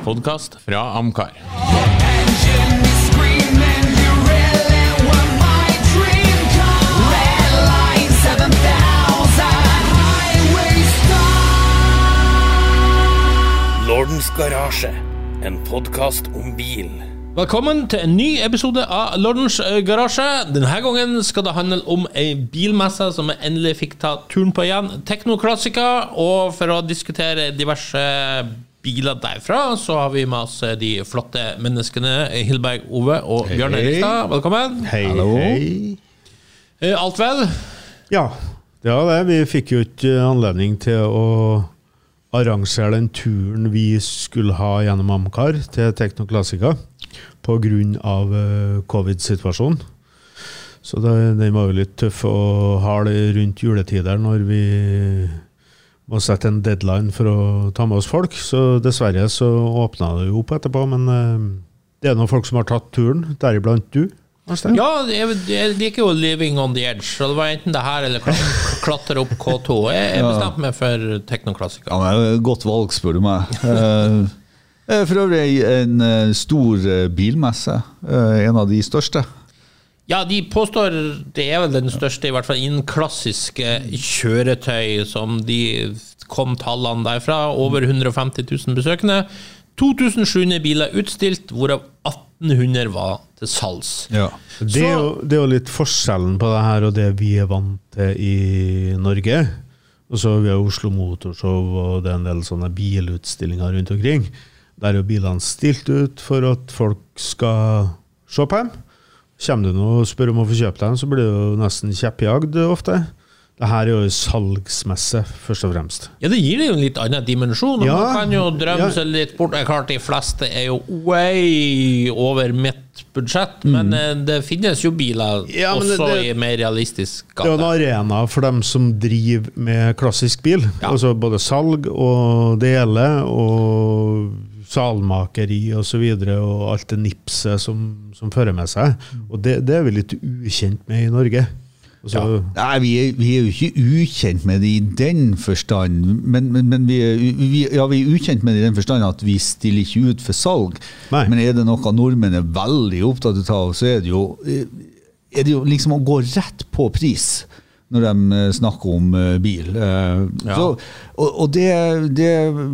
podcast fra Amcar. Lordens Garasje, en podcast om bil. Velkommen til en ny episode av Lordens Garasje. Denne gangen skal det handle om en bilmesse som jeg endelig fikk ta turen på igjen, Teknoklassika, og for å diskutere diverse biler derfra, så har vi med oss de flotte menneskene Hilberg Ove og Bjørn Erikstad. Velkommen. Hei, hei. Alt vel? Ja, det var det. Vi fikk jo ikke anledning til å arrangere den turen vi skulle ha gjennom Amcar til Teknoklassika på grunn av covid-situasjonen. Så den var jo litt tøff å ha det rundt juletider når vi må sette en deadline for å ta med oss folk. Så dessverre så åpnet det jo opp etterpå, men det er noen folk som har tatt turen, deriblant du. Ja, jeg liker jo living on the edge, så det var enten det her eller klatre opp K2. Jeg bestemte meg for Teknoklassika. Ja, det er et godt valg, spør du meg. For øvrig en stor bilmesse, en av de største. Ja, de påstår det er vel den største, i hvert fall innen klassiske kjøretøy, som de kom tallene derfra, over 150 000 besøkende, 2700 biler utstilt, hvorav 1800 var til salgs. Ja. Det er jo litt forskjellen på det her og det vi er vant til i Norge. Og så har vi Oslo Motorshow, og det er en del sånne bilutstillinger rundt omkring. Der er jo bilene stilt ut for at folk skal se på dem. Kommer du nå og spør om å få kjøpe dem, så blir det jo nesten kjeppjagd ofte. Det her er jo salgsmesse, først og fremst. Ja, det gir det jo en litt annen dimensjon, og man kan jo drømme seg litt bort. Jeg klart de fleste er jo way over mitt budsjett, men det finnes jo biler også i mer realistisk gate. Det er jo en arena for dem som driver med klassisk bil, altså både salg og dele og salmakeri og så videre, og alt det nipset som fører med seg. Og det er vi litt ukjent med i Norge. Nei, vi er jo ikke ukjent med det i den forstand, men vi er ukjent med det i den forstand at vi stiller ikke ut for salg. Nei. Men er det noe nordmenn er veldig opptatt av, så er det jo liksom å gå rett på pris når de snakker om bil. Så, og det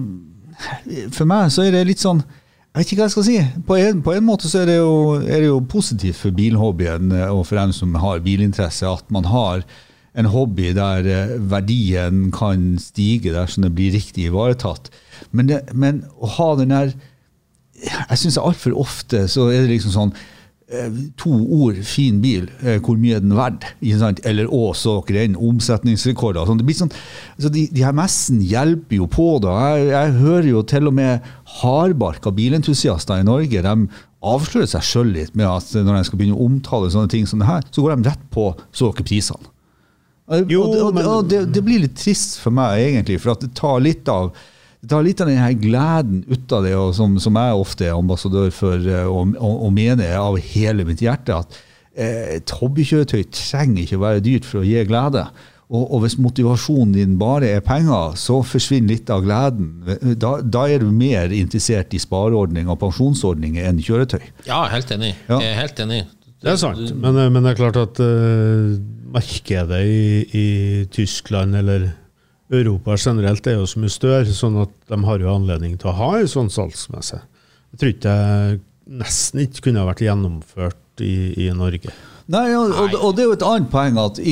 for meg så er det litt sånn, jeg vet ikke hva jeg skal si. På en måte så er det jo positivt for bilhobbyen og for dem som har bilinteresse at man har en hobby der verdien kan stige dersom det blir riktig ivaretatt. Men å ha den der, jeg synes alt for ofte så er det liksom sånn 2 ord, fin bil, hvor mye er den verd, ikke sant? Eller også den omsetningsrekorder. Sånn. Det blir sånn, altså de her messen hjelper jo på da. Jeg hører jo til og med hardbarka bilentusiaster i Norge, de avslører seg selv litt med at når de skal begynne å omtale sånne ting som det her, så går de rett på så ikke prisene. Det blir litt trist for meg egentlig, for at det tar litt av denne gleden ut av det, og som jeg ofte er ambassadør for og mener av hele mitt hjerte, at et hobbykjøretøy trenger ikke å være dyrt for å gi glede. Og hvis motivasjonen din bare er penger, så forsvinner litt av gleden. Da er du mer interessert i spareordning og pensjonsordninger enn kjøretøy. Ja, helt enig. Jeg er helt enig. Det er sant, men det er klart at markedet i Tyskland eller Europa generelt er jo så mye større, sånn at de har jo anledning til å ha en sånn salgsmesse. Jeg tror ikke det nesten ikke kunne ha vært gjennomført i Norge. Nei, og det er jo et annet poeng at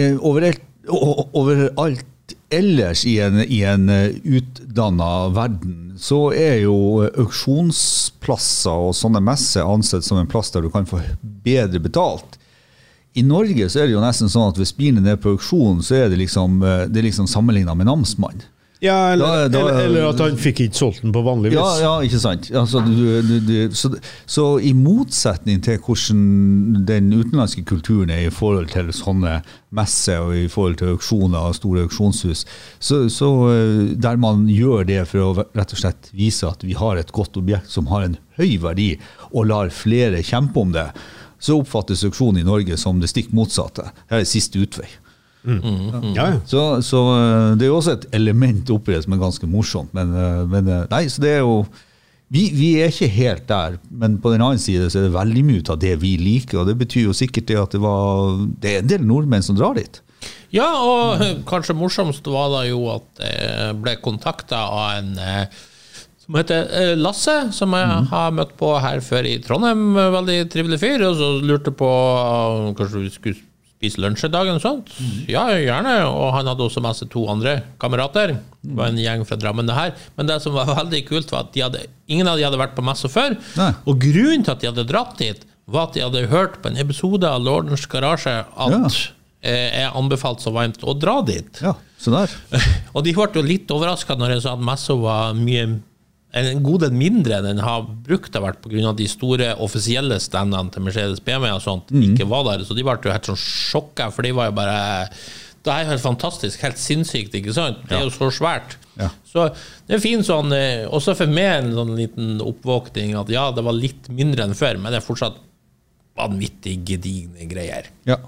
overalt ellers i en utdannet verden, så er jo auksjonsplasser og sånne messer ansett som en plass der du kan få bedre betalt. I Norge så er det jo nesten sånn at hvis bilen er på auksjon, så er det liksom sammenlignet med namsmann. Ja, eller at han fikk ikke solgt den på vanlig vis. Ja, ikke sant. Altså, så i motsetning til hvordan den utenlandske kulturen er i forhold til sånne messer og i forhold til auksjoner og store auksjonshus, så der man gjør det for å rett og slett vise at vi har et godt objekt som har en høy verdi og lar flere kjempe om det, så oppfattes auksjon i Norge som det stikk motsatte. Det er siste utvei. Ja. Så det er jo også et element oppi det som er ganske morsomt, men nei, så det er jo Vi ikke helt der, men på den annen side så det veldig mye av det vi liker, og det betyr jo sikkert det at det en del nordmenn som drar dit. Ja, og kanskje morsomst var det jo at jeg ble kontaktet av en som heter Lasse, som jeg har møtt på her før i Trondheim, veldig trivelig fyr, og så lurte på kanskje vi skulle spise lunsj i dag og sånt. Ja, gjerne, og han hadde også med seg 2 andre kamerater. Det var en gjeng fra Drammen det her, men det som var veldig kult var at ingen av de hadde vært på messe før, og grunnen til at de hadde dratt dit, var at de hadde hørt på en episode av Lordens Garasje at jeg anbefalt så varmt å dra dit. Ja, så der. Og de ble jo litt overrasket når jeg sa at messa var en god del mindre enn den har brukt det vært på grunn av de store offisielle standene til Mercedes BMW og sånt ikke var der, så de ble jo helt sånn sjokket, for de var jo bare det er helt fantastisk, helt sinnssykt, ikke sant? Det er jo så svært. Ja. Så det fin sånn, også for meg en sånn liten oppvåkning at ja, det var litt mindre enn før, men det er fortsatt vanvittig gedigne greier. Ja.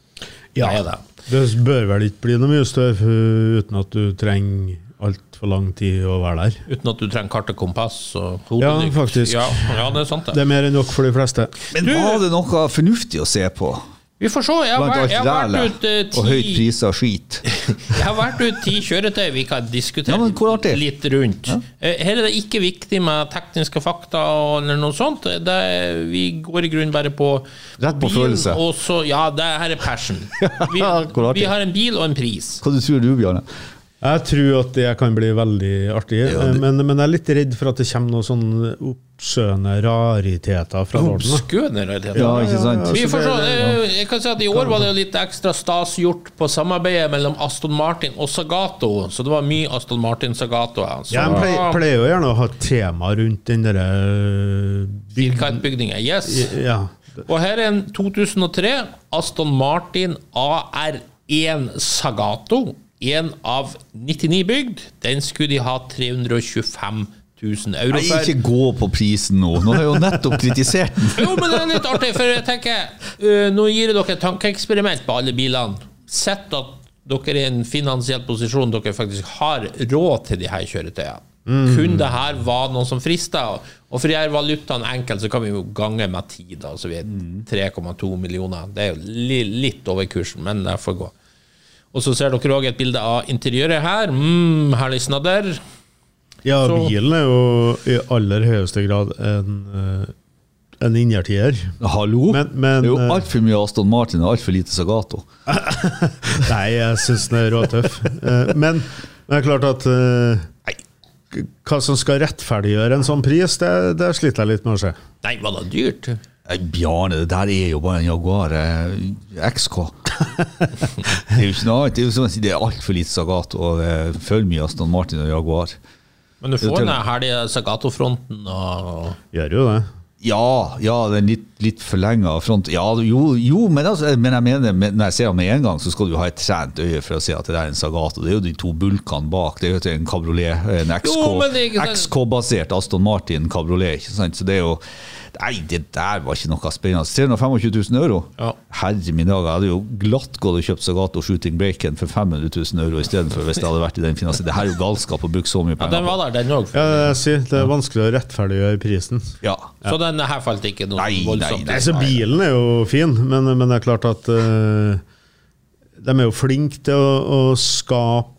Det bør vel ikke bli noe mye større uten at du trenger alt for lang tid å være der. Uten at du trenger kart og kompass og hodelykt. Ja, faktisk. Ja, det er sant det. Det er mer enn nok for de fleste. Men var det noe fornuftig å se på? Vi får se. Jeg har vært ut 10... Og høyt priser og skit. Jeg har vært ut 10 kjøretøy vi kan diskutere litt rundt. Ja. Her er det ikke viktig med tekniske fakta eller noe sånt. Vi går i grunn bare på rett på følelse. Og så, ja, det her er passion. Vi har en bil og en pris. Hva tror du, Bjarne? Jeg tror at det kan bli veldig artig, men jeg er litt redd for at det kommer noen sånne oppsøkende rariteter fra Norden. Oppsøkende rariteter? Ja, ikke sant? Vi får se, jeg kan si at i år var det litt ekstra stas gjort på samarbeidet mellom Aston Martin og Zagato, så det var mye Aston Martin Zagato. Jeg pleier jo gjerne å ha tema rundt den der firkantbygningen, yes. Ja. Og her er en 2003 Aston Martin AR1 Zagato, en av 99 bygd. Den skulle de ha 325 000 euro for. Ikke gå på prisen nå. Nå har jeg jo nettopp kritisert den. Jo, men det er litt artig, for jeg tenker nå gir dere et tankeeksperiment på alle bilene. Sett at dere er i en finansiell posisjon dere faktisk har råd til de her kjøretøyene. Kun det her var noe som frister, og for de her valutaen enkelt så kan vi jo gange med tid, så vi er 3,2 millioner. Det er jo litt over kursen, men det får gå. Og så ser dere også et bilde av interiøret her. Herlig snadder. Ja, bilen er jo i aller høyeste grad en innertier. Hallo? Men, det er jo alt for mye Aston Martin og alt for lite Zagato. Nei, jeg synes den er råtøff. Men det er klart at hva som skal rettferdiggjøre en sånn pris, det sliter jeg litt med å se. Nei, var det dyrt? Bjarne, det der er jo bare en Jaguar XK. Det er jo ikke noe annet. Det er jo som å si, det er alt for lite Zagato, og det følger mye Aston Martin og Jaguar. Men du får den herlige Zagato-fronten og... Gjør jo det. Ja, den litt forlenget front. Ja, jo, men jeg mener, når jeg ser den med en gang, så skal du ha et trent øye for å se at det er en Zagato. Det er jo de 2 bulkene bak. Det er jo en cabriolet, en XK-basert Aston Martin cabriolet, ikke sant? Så det er jo... Nei, det der var ikke noe spennende. 325 000 euro. Ja. Herre min dag, jeg hadde jo glatt gått og kjøpt Zagato Shooting Bacon for 500 000 euro i stedet for hvis det hadde vært i den finansen. Det her er jo galskap å bruke så mye penger. Ja, den var der, den også. Ja, det er vanskelig å rettferdiggjøre prisen. Ja. Så den her falt ikke noe voldsomt. Nei, så bilen er jo fin, men det er klart at de er jo flinke til å skape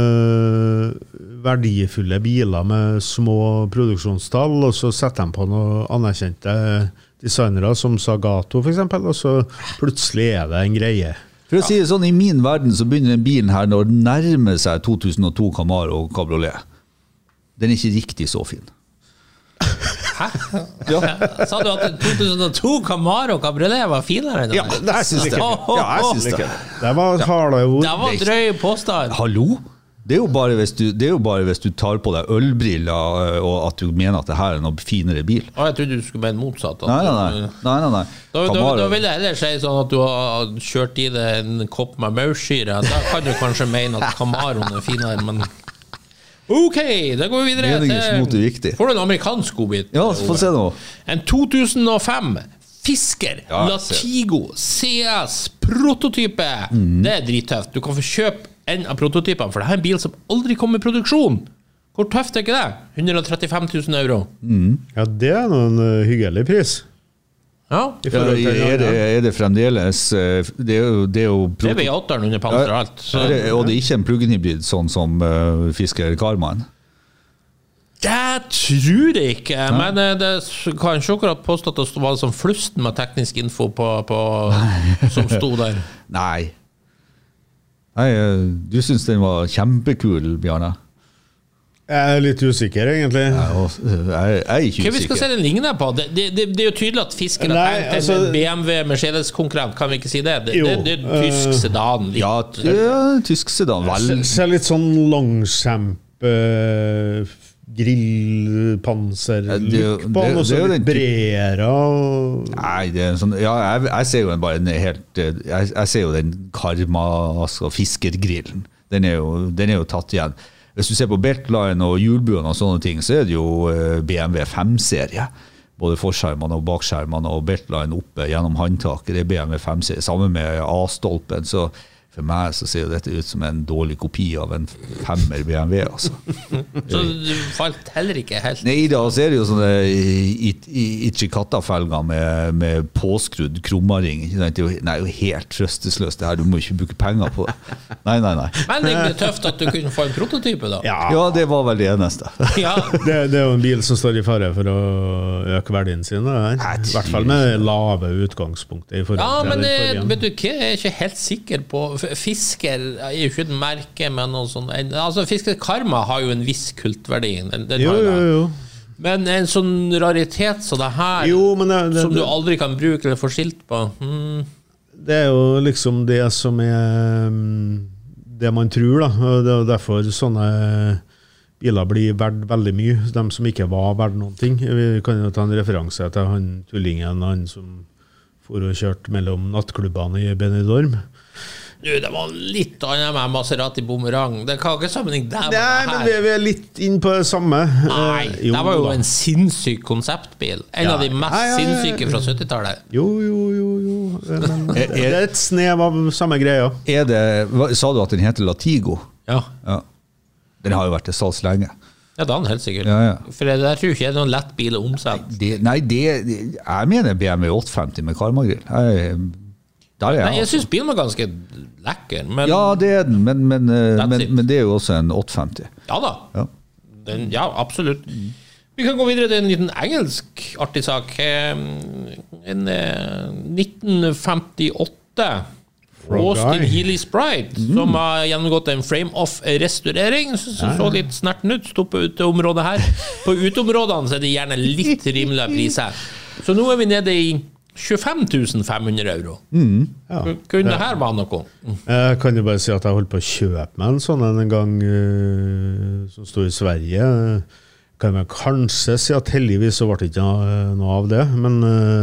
verdifulle biler med små produksjonstall, og så setter de på noen anerkjente designere som Zagato for eksempel, og så plutselig er det en greie. For å si det sånn, i min verden så begynner den bilen her når den nærmer seg 2002 Camaro Cabriolet. Den er ikke riktig så fin. Hæ? Ja. Sa du at 2002 Camaro Cabriolet var finere enn det? Ja, det synes jeg. Ja, jeg synes det. Det var harde ord. Det var drøy påstand. Hallo? Det er jo bare hvis du tar på deg ølbriller og at du mener at det her er noe finere bil. Jeg trodde du skulle mene motsatt. Nei. Da vil jeg heller si sånn at du har kjørt i det en kopp med maursyre. Da kan du kanskje mene at Camaroen er finere, men... Ok, da går vi videre til... Får du en amerikansk godbit? Ja, få se nå. En 2005 Fisker, Latigo, CS, prototype. Det er drittøft. Du kan få kjøpe en av prototypene, for det er en bil som aldri kom i produksjon. Hvor tøft ikke det? 135 000 euro. Ja, det noen hyggelig pris. Ja. Er det fremdeles det er jo det er V8-eren under panser og alt. Og det er ikke en plug-in hybrid sånn som Fisker Karmann? Det tror jeg ikke, men det kan ikke akkurat påstå at det var sånn flusten med teknisk info som stod der. Nei, du synes den var kjempekul, Bjarne? Jeg litt usikker, egentlig. Jeg ikke usikker. Hva vi skal se den ligner på? Det er jo tydelig at Fisker har tenkt til en BMW Mercedes-konkurrent, kan vi ikke si det? Det er tysk sedan. Ja, tysk sedan. Ser litt sånn langskjemp grillpanser look på den, og så litt bredere Nei, det er sånn, jeg ser jo bare jeg ser jo den Karma, altså Fiskergrillen. Den er jo tatt igjen. Hvis du ser på Beltline og hjulbuen og sånne ting, så er det jo BMW 5-serie. Både forskjermene og bakskjermene og Beltline oppe gjennom håndtaket. Det er BMW 5-serie, sammen med A-stolpen. Så for meg så ser dette ut som en dårlig kopi av en 5er BMW, altså. Så du falt heller ikke helt? Nei, da så er det jo sånne Ichikata-felger med påskrudd krummaring. Det er jo helt trøstesløst det her, du må ikke bruke penger på det. Nei. Men det er tøft at du kunne få en prototype da. Ja, det var vel det eneste. Ja. Det er jo en bil som står i fare for å øke verdien sin, i hvert fall med lave utgangspunkter i forhold til den forrige. Vet du hva, jeg er ikke helt sikker på Fisker er jo ikke et merke, men noe sånt. Altså, Fisker Karma har jo en viss kultverdi. Jo. Men en sånn raritet så det her, som du aldri kan bruke eller få skilt på. Det er jo liksom det som er det man tror, da. Og det er derfor sånne biler blir verdt veldig mye. De som ikke var verdt noen ting. Vi kan jo ta en referanse til han tullingen, han som for og kjørte mellom nattklubbene i Benidorm. Det var litt annet med Maserati Boomerang. Det kan ikke sammenheng der med Nei, men vi er litt inn på det samme. Nei, det var jo en sinnssyk konseptbil. En av de mest sinnssyke fra 70-tallet. Jo. Det er et snev av samme greia. Sa du at den heter Latigo? Ja. Den har jo vært til salgs lenge. Ja, det er den helt sikkert. Ja. For jeg tror ikke det er noen lett bil å omsette. Jeg mener BMW 850 med Karma-grill. Jeg synes bilen var ganske lekker, men ja, det er den, men det er jo også en 850. Ja da. Ja, absolutt. Vi kan gå videre til en liten engelsk artig sak. En 1958 Austin Healey Sprite, som har gjennomgått en frame-off-restaurering, så litt snerten ut, stod på uteområdet her. På uteområdene så er det gjerne litt rimelige priser. Så nå er vi nede i 25 500 euro. Kunne det her være noe? Jeg kan jo bare si at jeg holdt på å kjøpe meg en sånn en gang som stod i Sverige. Kan jeg kanskje si at heldigvis så ble det ikke noe av det, men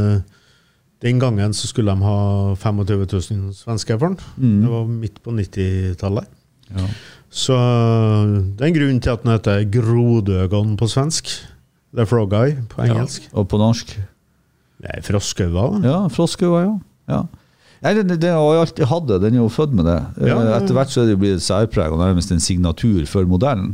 den gangen så skulle de ha 25 000 svensker for den. Det var midt på 90-tallet. Ja. Så det er en grunn til at den heter Grodögon på svensk. Det er Frog Eye på engelsk. Og på norsk? Det er Froskeøva, da. Ja, Froskeøva, ja. Nei, den har jeg alltid hatt det. Den er jo født med det. Etter hvert så er det blitt et særpreg og nærmest en signatur for modellen.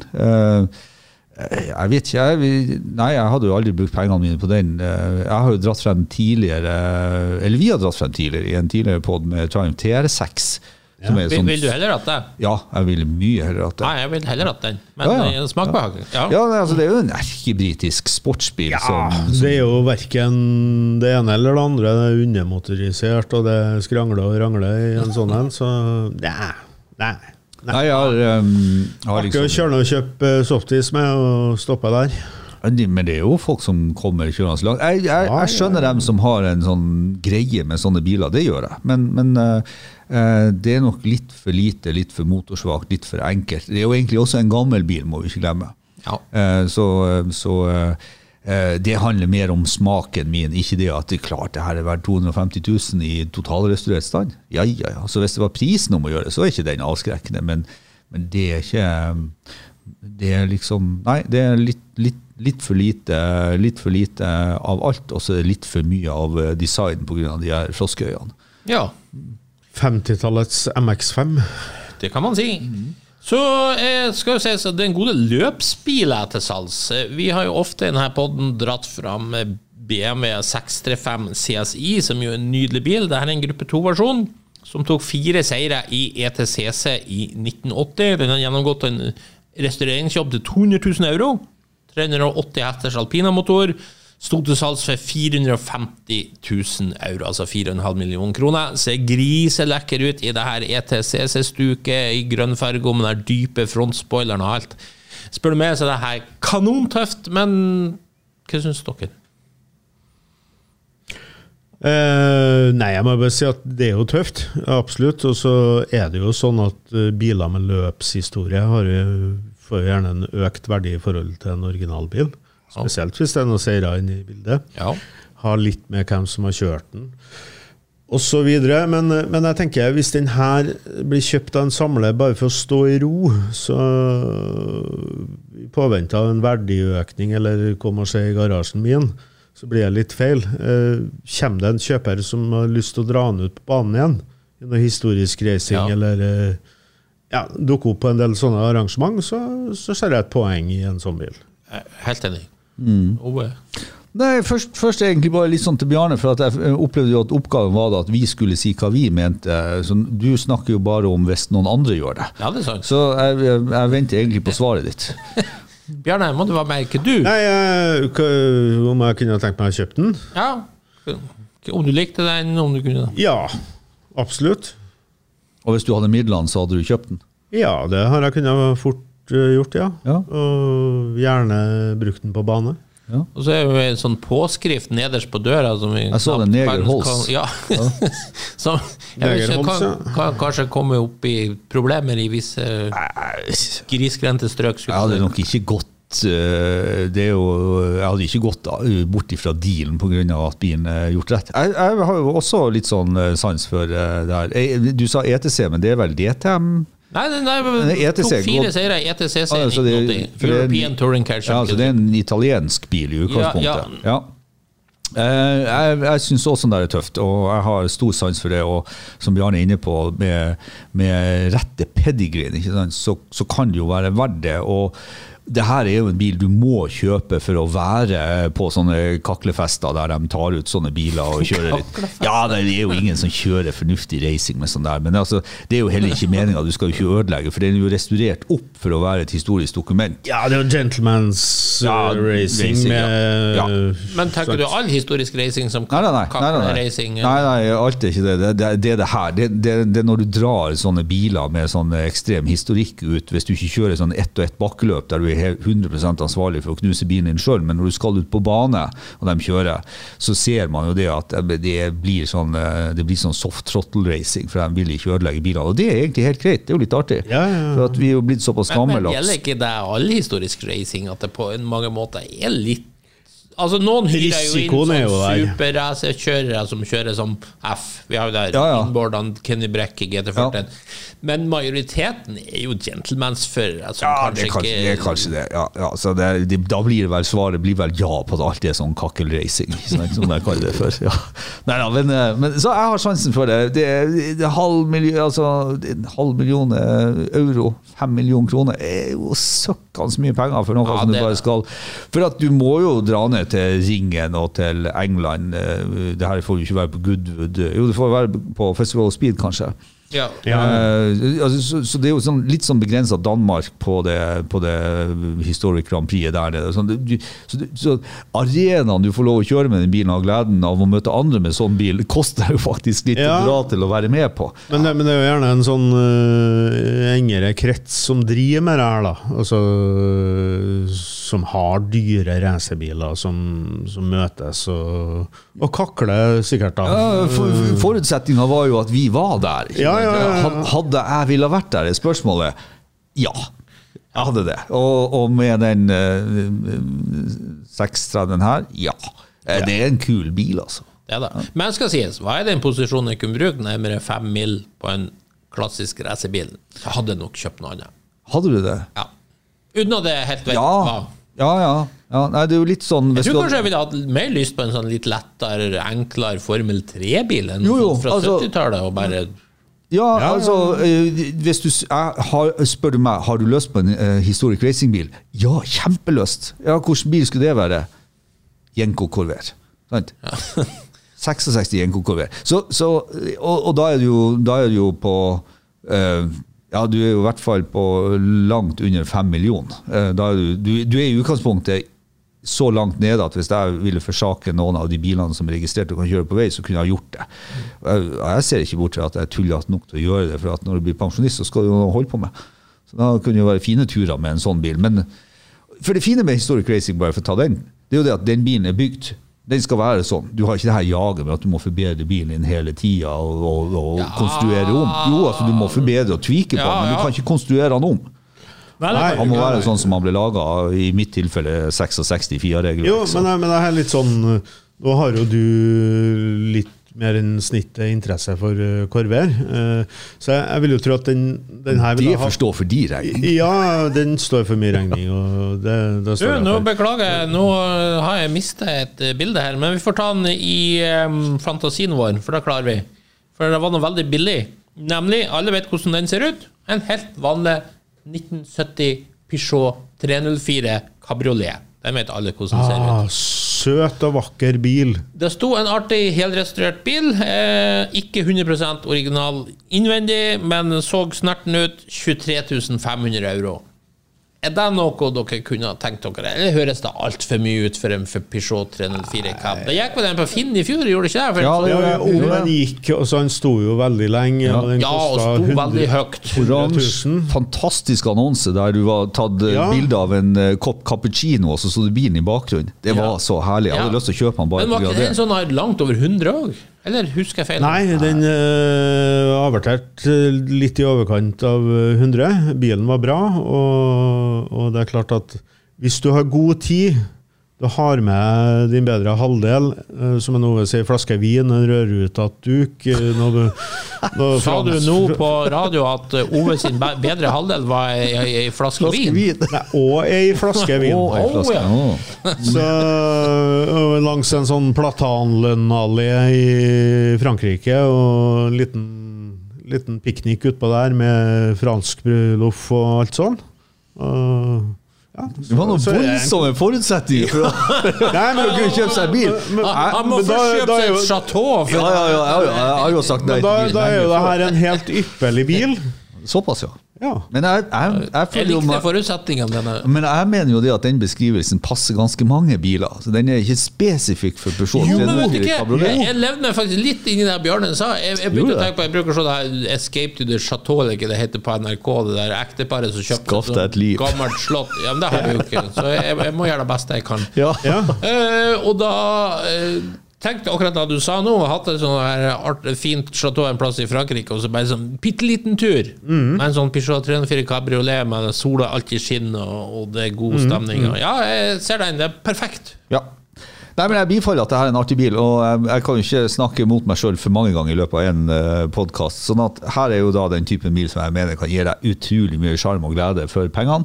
Jeg vet ikke, jeg hadde jo aldri brukt pengene mine på den. Jeg har jo dratt frem tidligere, eller vi har dratt frem tidligere i en tidligere podd med Triumph TR6. Vil du heller hatt det? Ja, jeg vil mye heller hatt det. Nei, jeg vil heller hatt den, men smakbehagelig. Altså, det er jo en erkebritisk sportsbil. Det er jo hverken det ene eller det andre. Det er undermotorisert, og det skrangler og rangler i en sånn en, så nei. Jeg har liksom å kjøre og kjøpe softis med og stoppe der. Men det er jo folk som kommer kjørende langt. Jeg skjønner dem som har en sånn greie med sånne biler, det gjør jeg. Men det er nok litt for lite, litt for motorsvagt, litt for enkelt. Det er jo egentlig også en gammel bil, må vi ikke glemme. Ja. Så det handler mer om smaken min, ikke det at det er klart det her er verdt 250 000 i totalrestaurert stand. Ja. Så hvis det var prisen om å gjøre det, så er ikke den avskrekkende, men det er ikke... Det er liksom... Nei, det er litt for lite av alt, og så er det litt for mye av design på grunn av de her froskeøyene. Ja. 50-tallets MX-5. Det kan man si. Så skal jo si at det en gode løpsbiler til salgs. Vi har jo ofte i denne podden dratt fram BMW 635 CSI, som jo en nydelig bil. Dette en gruppe 2-versjon, som tok 4 seire i ETCC i 1980. Den har gjennomgått en restaureringsjobb til 200 000 euro. 380 hesters alpina-motor. Stod til salgs for 450 000 euro, altså 4,5 millioner kroner. Ser griselekker ut i det her ETCC-stuket, i grønn farge, med den dype frontspoileren og alt. Spør du meg, så er det her kanontøft, men hva synes dere? Nei, jeg må bare si at det er jo tøft, absolutt. Og så er det jo sånn at biler med løpshistorie får jo gjerne en økt verdi i forhold til en originalbil. Spesielt hvis det er noen seirer inne i bildet. Ja. Ha litt med hvem som har kjørt den. Og så videre. Men jeg tenker, hvis den her blir kjøpt av en samler bare for å stå i ro, så i påvente av en verdiøkning, eller kom og se i garasjen min, så blir det litt feil. Kommer det en kjøper som har lyst til å dra den ut på banen igjen, i noe historisk racing, eller dukke opp på en del sånne arrangement, så ser jeg et poeng i en sånn bil. Helt enig. Nei, først egentlig bare litt sånn til Bjarne, for at jeg opplevde jo at oppgaven var da at vi skulle si hva vi mente. Så du snakker jo bare om hvis noen andre gjør det. Ja, det er sant. Så jeg venter egentlig på svaret ditt. Bjarne, må du være med, ikke du? Nei, om jeg kunne tenkt meg å kjøpe den? Ja, om du likte den, om du kunne. Ja, absolutt. Og hvis du hadde midlene, så hadde du kjøpt den? Ja, det har jeg kunnet fort gjort, ja. Og gjerne brukt den på bane. Ja. Og så jo en sånn påskrift nederst på døra som vi jeg så det, Negerholz. Ja. Som jeg vet ikke, kan kanskje komme opp i problemer i visse grisgrendte strøk. Jeg hadde nok ikke gått jeg hadde ikke gått bort ifra dealen på grunn av at bilen gjort rett. Jeg har jo også litt sånn sans for det her. Du sa ETC, men det vel DTM? Nei, tok 4 seire i ETCC i 1980. European Touring Car Championship. Ja, så det en italiensk bil i utgangspunktet. Ja. Jeg synes også det tøft, og jeg har stor sans for det, og som Bjarne inne på, med rette pedigreen, ikke sant? Så kan det jo være verdt det, og det her jo en bil du må kjøpe for å være på sånne kaklefester der de tar ut sånne biler og kjører litt. Ja, det jo ingen som kjører fornuftig racing med sånn der, men altså, det jo heller ikke meningen, du skal jo ikke ødelegge, for den jo restaurert opp for å være et historisk dokument. Ja, det jo gentleman's racing med... Ja. Men tenker du all historisk racing som kakleracing? Nei, alt ikke det. Det her. Det når du drar sånne biler med sånn ekstrem historikk ut, hvis du ikke kjører sånn ett og ett bakkeløp der du 100% ansvarlig for å knuse bilen din selv, men når du skal ut på bane og de kjører, så ser man jo det at det blir sånn soft throttle racing, for de vil ikke ødelegge bilene, og det egentlig helt greit, det jo litt artig, for at vi jo blitt såpass gammeldags. Men gjelder ikke det all historisk racing, at det på mange måter litt altså noen hyrer jo inn sånn superracerkjørere som kjører som F. Vi har jo der innboardene Kenny Breck i GT40. Men majoriteten jo gentlemans for altså, det er kanskje det. Ja, så da blir det vel svaret blir vel ja på det. Alt sånn kakkelracing, som jeg kaller det for. Ja. Neida, men så jeg har sjansen for det. Det er en halv million euro, 5 millioner kroner jo søkkende mye penger for noe som du bare skal. For at du må jo dra ned til Ringen og til England. Det her får jo ikke være på Goodwood. Jo, det får være på Festival of Speed, kanskje. Ja. Så det jo sånn, litt sånn begrenset Danmark på det Historic Grand Prix der nede. Så arenaen du får lov å kjøre med den bilen, og gleden av å møte andre med sånn bil, koster jo faktisk litt å dra til å være med på. Men det jo gjerne en sånn engere krets som driver med det her da, altså, som har dyre racerbiler som møtes og kakler sikkert da. Forutsetningen var jo at vi var der. Hadde jeg ville vært der, spørsmålet ja, jeg hadde det, og med den 630 her, det en kul bil altså. Det da. Men skal sies, hva den posisjonen jeg kunne bruke nærmere 5 mil på en klassisk racerbil? Jeg hadde nok kjøpt noe annet. Hadde du det? Ja, uten at det helt vet hva. Ja. Nei, det jo litt sånn... Jeg tror kanskje jeg ville hatt mer lyst på en sånn litt lettere, enklere Formel 3-bil enn fra 70-tallet og bare... Ja, altså, hvis du spør du meg, har du lyst på en historic racingbil? Ja, kjempelyst. Ja, hvordan bil skulle det være? Jenko Corvair. Sant? 66 Jenko Corvair. Og da er du jo på du er jo i hvert fall på langt under 5 millioner. Da er du er i utgangspunktet så langt nede at hvis jeg ville forsake noen av de bilene som er registrert og kan kjøre på vei, så kunne jeg gjort det. Jeg ser ikke bort til at jeg tuller nok til å gjøre det, for at når du blir pensjonist, så skal du jo holde på med. Så da kunne det jo være fine turer med en sånn bil. Men for det fine med historic racing, bare for å ta den, det er jo det at den bilen er bygd. Den skal være sånn. Du har ikke det her jaget med at du må forbedre bilen din hele tiden og konstruere om. Jo, altså du må forbedre og tvike på, men du kan ikke konstruere den om. Han må være sånn som han ble laget, i mitt tilfelle 66-4-regler. Jo, men det er litt sånn, nå har jo du litt mer enn snittet interesse for Corvair, så jeg vil jo tro at den her vil det forstår for de regning. Ja, den står for mye regning, og det står nå beklager jeg, nå har jeg mistet et bilde her, men vi får ta den i fantasien vår, for da klarer vi. For det var noe veldig billig. Nemlig, alle vet hvordan den ser ut. En helt vanlig 1970 Peugeot 304 Cabriolet. Den vet alle hvordan den ser ut. Søt og vakker bil. Det sto en artig, helrestaurert bil. Ikke 100% original innvendig, men så snerten ut. 23 500 euro. Er det noe dere kunne tenkt dere? Eller høres det alt for mye ut for en Peugeot 304 Cab? Det gikk med den på Finn i fjor, gjorde det ikke det? Den gikk, og så den sto jo veldig lenge. Og den og sto veldig høyt. Oransje, fantastisk annonse der du var tatt bilde av en kopp cappuccino, og så stod det bilen i bakgrunnen. Det var så herlig. Jeg hadde lyst til å kjøpe den bare på grunn av det. Men var ikke den sånn langt over 100 også? Eller husker jeg feil? Nei, den avertert litt i overkant av 100. Bilen var bra, og det er klart at hvis du har god tid, du har med din bedre halvdel, som en Ove sier, flaske vin, en rødrutet duk. Sa du nå på radio at Ove sin bedre halvdel var en flaske vin? Nei, og en flaske vin. Så langs en sånn platanlønnallé i Frankrike, og en liten piknik utpå der med fransk loff og alt sånn. Det var noen voldsomme forutsetninger for å kunne kjøpe seg bil. Han må først kjøpe seg et chateau. Jeg har jo sagt nei til bilen. Da er jo det her en helt ypperlig bil. Såpass, ja. Men jeg likte forutsetningene. Men jeg mener jo det at den beskrivelsen passer ganske mange biler. Så den er ikke spesifikk for Peugeot. Jo, men vet du ikke, jeg levde faktisk litt inni det Bjørnen sa. Jeg begynte å tenke på, jeg bruker så det her Escape to the Chateau, eller ikke det heter på NRK, det der ekteparet som kjøpte et gammelt slott. Ja, men det har jeg jo ikke. Så jeg må gjøre det beste jeg kan. Og da tenkte akkurat da du sa nå, hatt et sånn her fint chateau en plass i Frankrike, og så bare sånn pitteliten tur med en sånn Peugeot 304 Cabriolet med sola alltid skinn, og det er god stemning. Ja, jeg ser den, det er perfekt. Ja. Nei, men jeg bifaller at det her er en artig bil, og jeg kan jo ikke snakke mot meg selv for mange ganger i løpet av en podcast, sånn at her er jo da den typen bil som jeg mener kan gi deg utrolig mye charme og glede for pengene.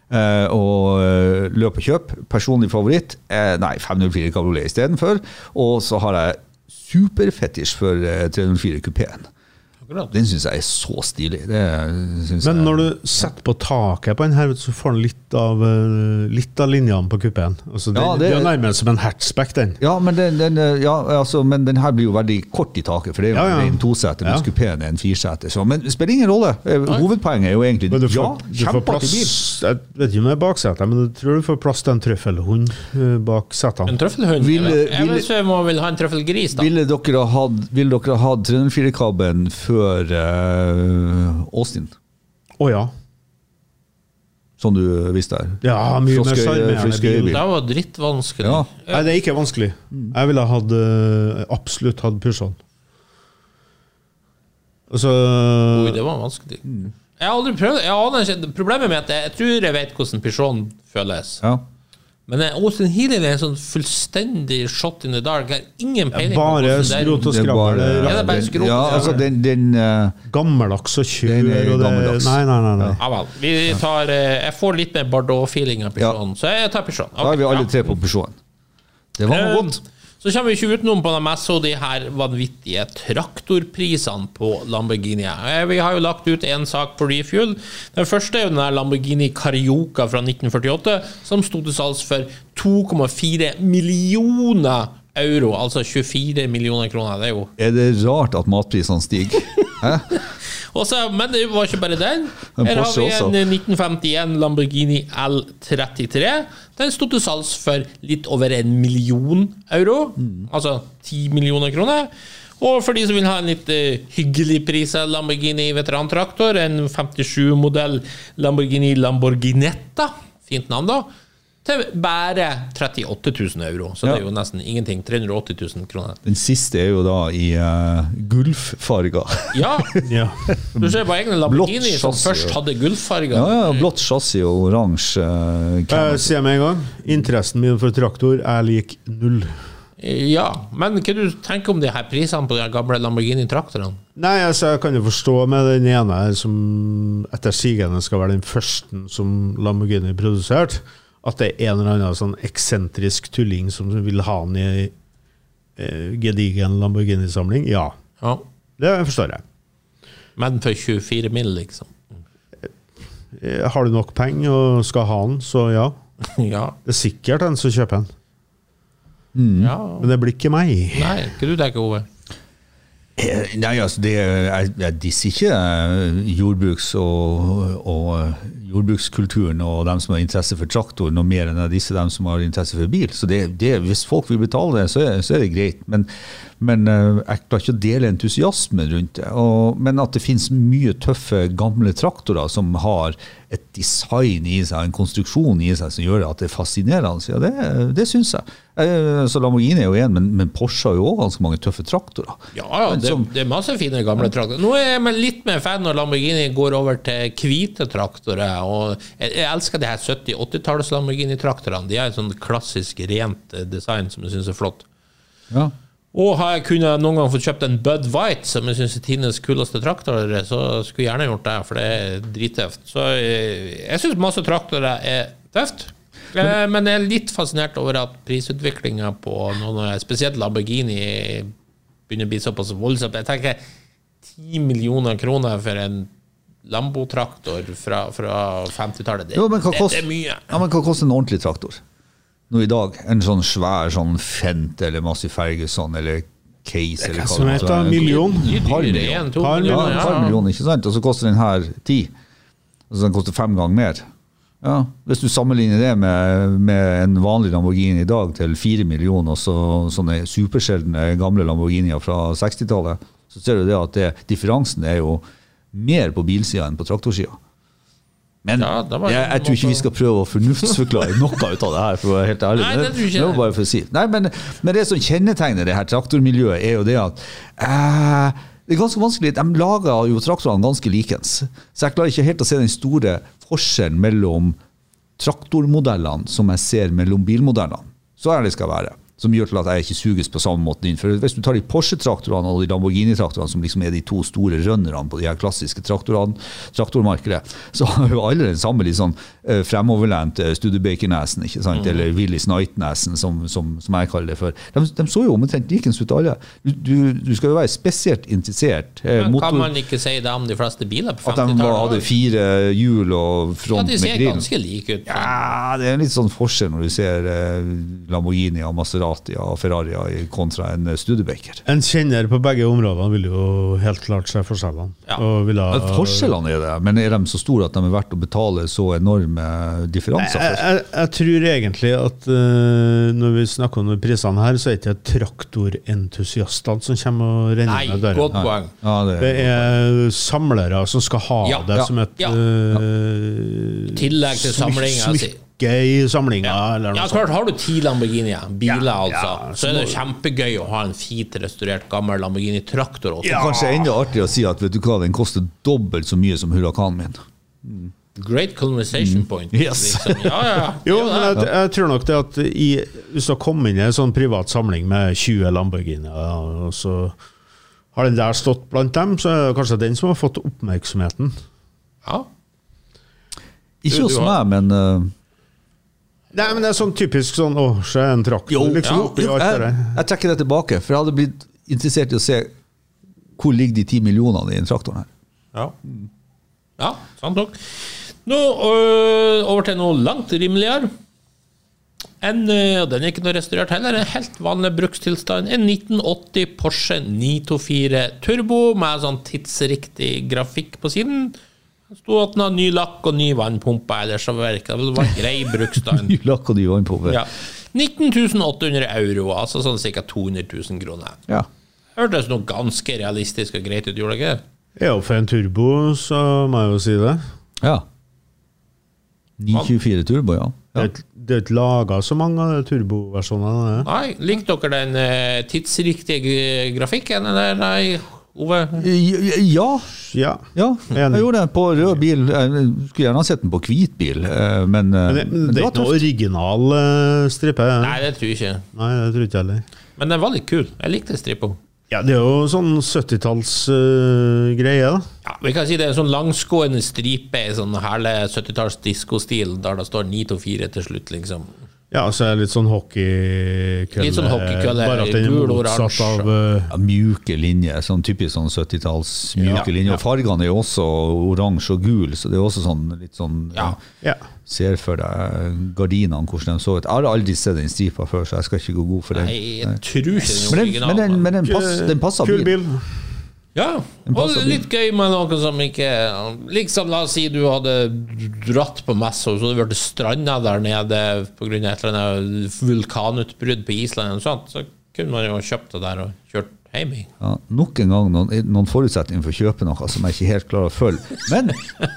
Og løp og kjøp. Personlig favoritt 504 Cabriolet i stedet for. Og så har jeg superfetisj for 304 Coupéen. Den synes jeg er så stilig. Men når du setter på taket på den her, så får den litt av linjene på Coupéen. Altså, det er nærmest som en hatchback, den. Ja, men men den her blir jo veldig kort i taket, for det er jo en toseter, mens Coupéen er en fireseter. Men det spiller ingen rolle. Hovedpoenget er jo egentlig kjempeartig bil. Jeg vet ikke om det er baksetet, men jeg tror du får plass til en trøffelhund bak setene. En trøffelhund? Jeg vil ha en trøffelgris, da. Ville dere ha hatt 304-kabben før Austin? Ja. Som du visste her. Ja, mye mer sjarmerende bil. Det var drittvanskelig. Nei, det er ikke vanskelig. Jeg ville absolutt hatt Peugeot. Oi, det var vanskelig. Jeg har aldri prøvd. Problemet med at jeg tror jeg vet hvordan Peugeot føles. Men Austin Healey er en sånn fullstendig shot in the dark. Jeg har ingen peiling på bare skrot og skrabber. Det er bare skrot. Ja, altså den gammeldags og kjør. Nei. Ja vel. Jeg får litt mer Bordeaux-feeling av Peugeot, så jeg tar Peugeot. Da er vi alle tre på Peugeot. Det var noe godt. Så kommer vi ikke utenom på den mest de her vanvittige traktorprisene på Lamborghini. Vi har jo lagt ut en sak på Refuel. Den første jo den her Lamborghini Carioca fra 1948, som stod til salgs for 2,4 millioner euro, altså 24 millioner kroner. Det jo... det rart at matprisene stiger? Også, men det var ikke bare den. Her har vi en 1951 Lamborghini L33. Den stod til salgs for litt over 1 million euro, altså 10 millioner kroner. Og for de som vil ha en litt hyggelig pris av Lamborghini veterantraktor, en 57-modell Lamborghini Lamborghinetta, fint navn da, til bare 38 000 euro. Så det jo nesten ingenting. 380 000 kroner. Den siste jo da i gulffarger. Ja. Du ser på egne Lamborghini som først hadde gulffarger. Ja, blått chassis og oransje. Se meg en gang. Interessen min for traktor lik 0. Ja, men hva du tenker om de her prisene på de gamle Lamborghini-traktorene? Nei, altså, jeg kan jo forstå med den ene som etter sigende skal være den første som Lamborghini produsert, at det en eller annen sånn eksentrisk tulling som vil ha den i gedigen Lamborghini-samling. Ja, det forstår jeg. Men for 24 mil, liksom. Har du nok penger og skal ha den, så ja. Det sikkert en som kjøper den. Men det blir ikke meg. Nei, hva du tenker, Ove? Nei, altså, jeg disser ikke jordbruks- og jordbrukskulturen og dem som har interesse for traktor noe mer enn disse dem som har interesse for bil. Så hvis folk vil betale det, så det greit. Men jeg klarer ikke å dele entusiasmen rundt det. Men at det finnes mye tøffe gamle traktorer som har et design i seg, en konstruksjon i seg som gjør at det fascinerende, så det synes jeg. Så Lamborghini jo en, men Porsche har jo også ganske mange tøffe traktorer. Ja, det masse fine gamle traktorer. Nå jeg litt mer fan når Lamborghini går over til hvite traktorer, og jeg elsker det her 70-80-tallets Lamborghini-traktorene. De har en sånn klassisk rent design som jeg synes flott. Ja. Og har jeg kunnet noen gang fått kjøpt en Bud White, som jeg synes tidens kuleste traktorer, så skulle jeg gjerne gjort det, for det drittøft. Så jeg synes masse traktorer tøft. Men jeg litt fascinert over at prisutviklingen på noen spesielt Lamborghini begynner å bli såpass voldsomt. Jeg tenker 10 millioner kroner for en Lambo-traktor fra 50-tallet. Det mye. Ja, men hva koster en ordentlig traktor? Nå i dag, en sånn svær sånn Fent eller Massey Ferguson eller Case eller hva som heter en million. Par million, ikke sant? Og så koster den her 10. Og så den koster 5 ganger mer. Ja, hvis du sammenligner det med en vanlig Lamborghini i dag til 4 millioner og så sånne supersjeldne gamle Lamborghinier fra 60-tallet, så ser du det at differansen jo mer på bilsiden enn på traktorsiden. Men jeg tror ikke vi skal prøve å fornuftsforklare noe ut av det her, for å være helt ærlig. Nei, det tror ikke jeg. Bare for å si. Nei, men det som kjennetegner det her traktormiljøet jo det at det ganske vanskelig. De lager jo traktorene ganske likens. Så jeg klarer ikke helt å se den store forskjellen mellom traktormodellene som jeg ser mellom bilmodellene. Så det skal være. Som gjør til at jeg ikke suges på samme måte inn. For hvis du tar de Porsche-traktorene og de Lamborghini-traktorene, som liksom de to store rønnerne på de her klassiske traktormarkedet, så har jo alle den samme litt sånn fremoverlent Studebaker-nesen, ikke sant? Eller Willys Night-nesen, som jeg kaller det for. De så jo omtrent likens ut alle. Du skal jo være spesielt interessert. Men kan man ikke si det om de fleste biler på 50-tallet? At de hadde 4 hjul og front med grill. Ja, de ser ganske like ut. Ja, det en litt sånn forskjell når du ser Lamborghini og Maserati og Ferrari kontra en Studebaker. En kjenner på begge områdene vil jo helt klart se forskjellene. Ja. Forskjellene det, men de så store at de verdt å betale så enorme differanser? Jeg tror egentlig at når vi snakker om prisene her, så det ikke traktorentusiastene som kommer og renner med døren. Godt poeng. Ja, det samlere som skal ha det som et tillegg til samlingen i samlinga eller noe klart, har du 10 Lamborghini biler så det kjempegøy å ha en fint restaurert gammel Lamborghini traktor også. Kanskje enda artig å si at vet du hva, den koster dobbelt så mye som Huracan min. Great conversation point. Yes. Liksom. Jo, men jeg tror nok det at hvis det kommer inn en sånn privat samling med 20 Lamborghini og så har den der stått blant dem, så det kanskje den som har fått oppmerksomheten. Ja. Ikke hos meg, men Nei, men det sånn typisk sånn, så en traktor, liksom. Jeg trekker det tilbake, for jeg hadde blitt interessert i å se hvor ligger de 10 millionene i en traktor her. Ja, sant nok. Nå over til noe langt rimeligere. Den er ikke noe restaurert heller, en helt vanlig brukstilstand. En 1980 Porsche 924 Turbo med sånn tidsriktig grafikk på siden. Det stod at den har ny lakk og ny vannpumpe, ellers så virker det var grei bruksstand. Ny lakk og ny vannpumpe. Ja. 19.800 euro, altså sånn cirka 200 000 kroner. Ja. Hørtes noe ganske realistisk og greit ut, gjorde det ikke? Ja, for en turbo, så må jeg jo si det. Ja. 924 Turbo, ja. Det er ikke laget så mange av turboversjonene. Nei, likte dere den tidsriktige grafikken, eller nei, Ove? Ja, jeg gjorde det på rød bil. Jeg skulle gjerne ha sett den på hvit bil, men det er ikke noe original strippe. Nei, det tror jeg ikke. Nei, det tror jeg ikke heller. Men den var litt kul. Jeg likte strippa. Ja, det er jo sånn 70-talls greie da. Ja, vi kan si det er en sånn langskående stripe i sånn herlig 70-talls disco-stil, der det står 9-4 til slutt, liksom. Ja, så er det litt sånn hockeykølle. Litt sånn hockeykølle, bare at den er gul, motsatt av... mjuke linjer, sånn typisk sånn 70-talls mjuke linjer. Og fargene er jo også oransje og gul, så det er også sånn litt sånn... Ser for deg gardinene, hvordan de så ut. Jeg har aldri sett den stripa før, så jeg skal ikke gå god for det. Nei, jeg tror ikke den original. Men den passer kul bil. Ja, og litt gøy med noe som ikke... Liksom, la oss si du hadde dratt på messe, og så hadde du vært strandet der nede på grunn av et eller annet vulkanutbrudd på Island og sånt, så kunne man jo kjøpt det der og kjørt hjem i. Ja, nok en gang noen forutsetninger for å kjøpe noe som jeg ikke helt klarer å følge. Men,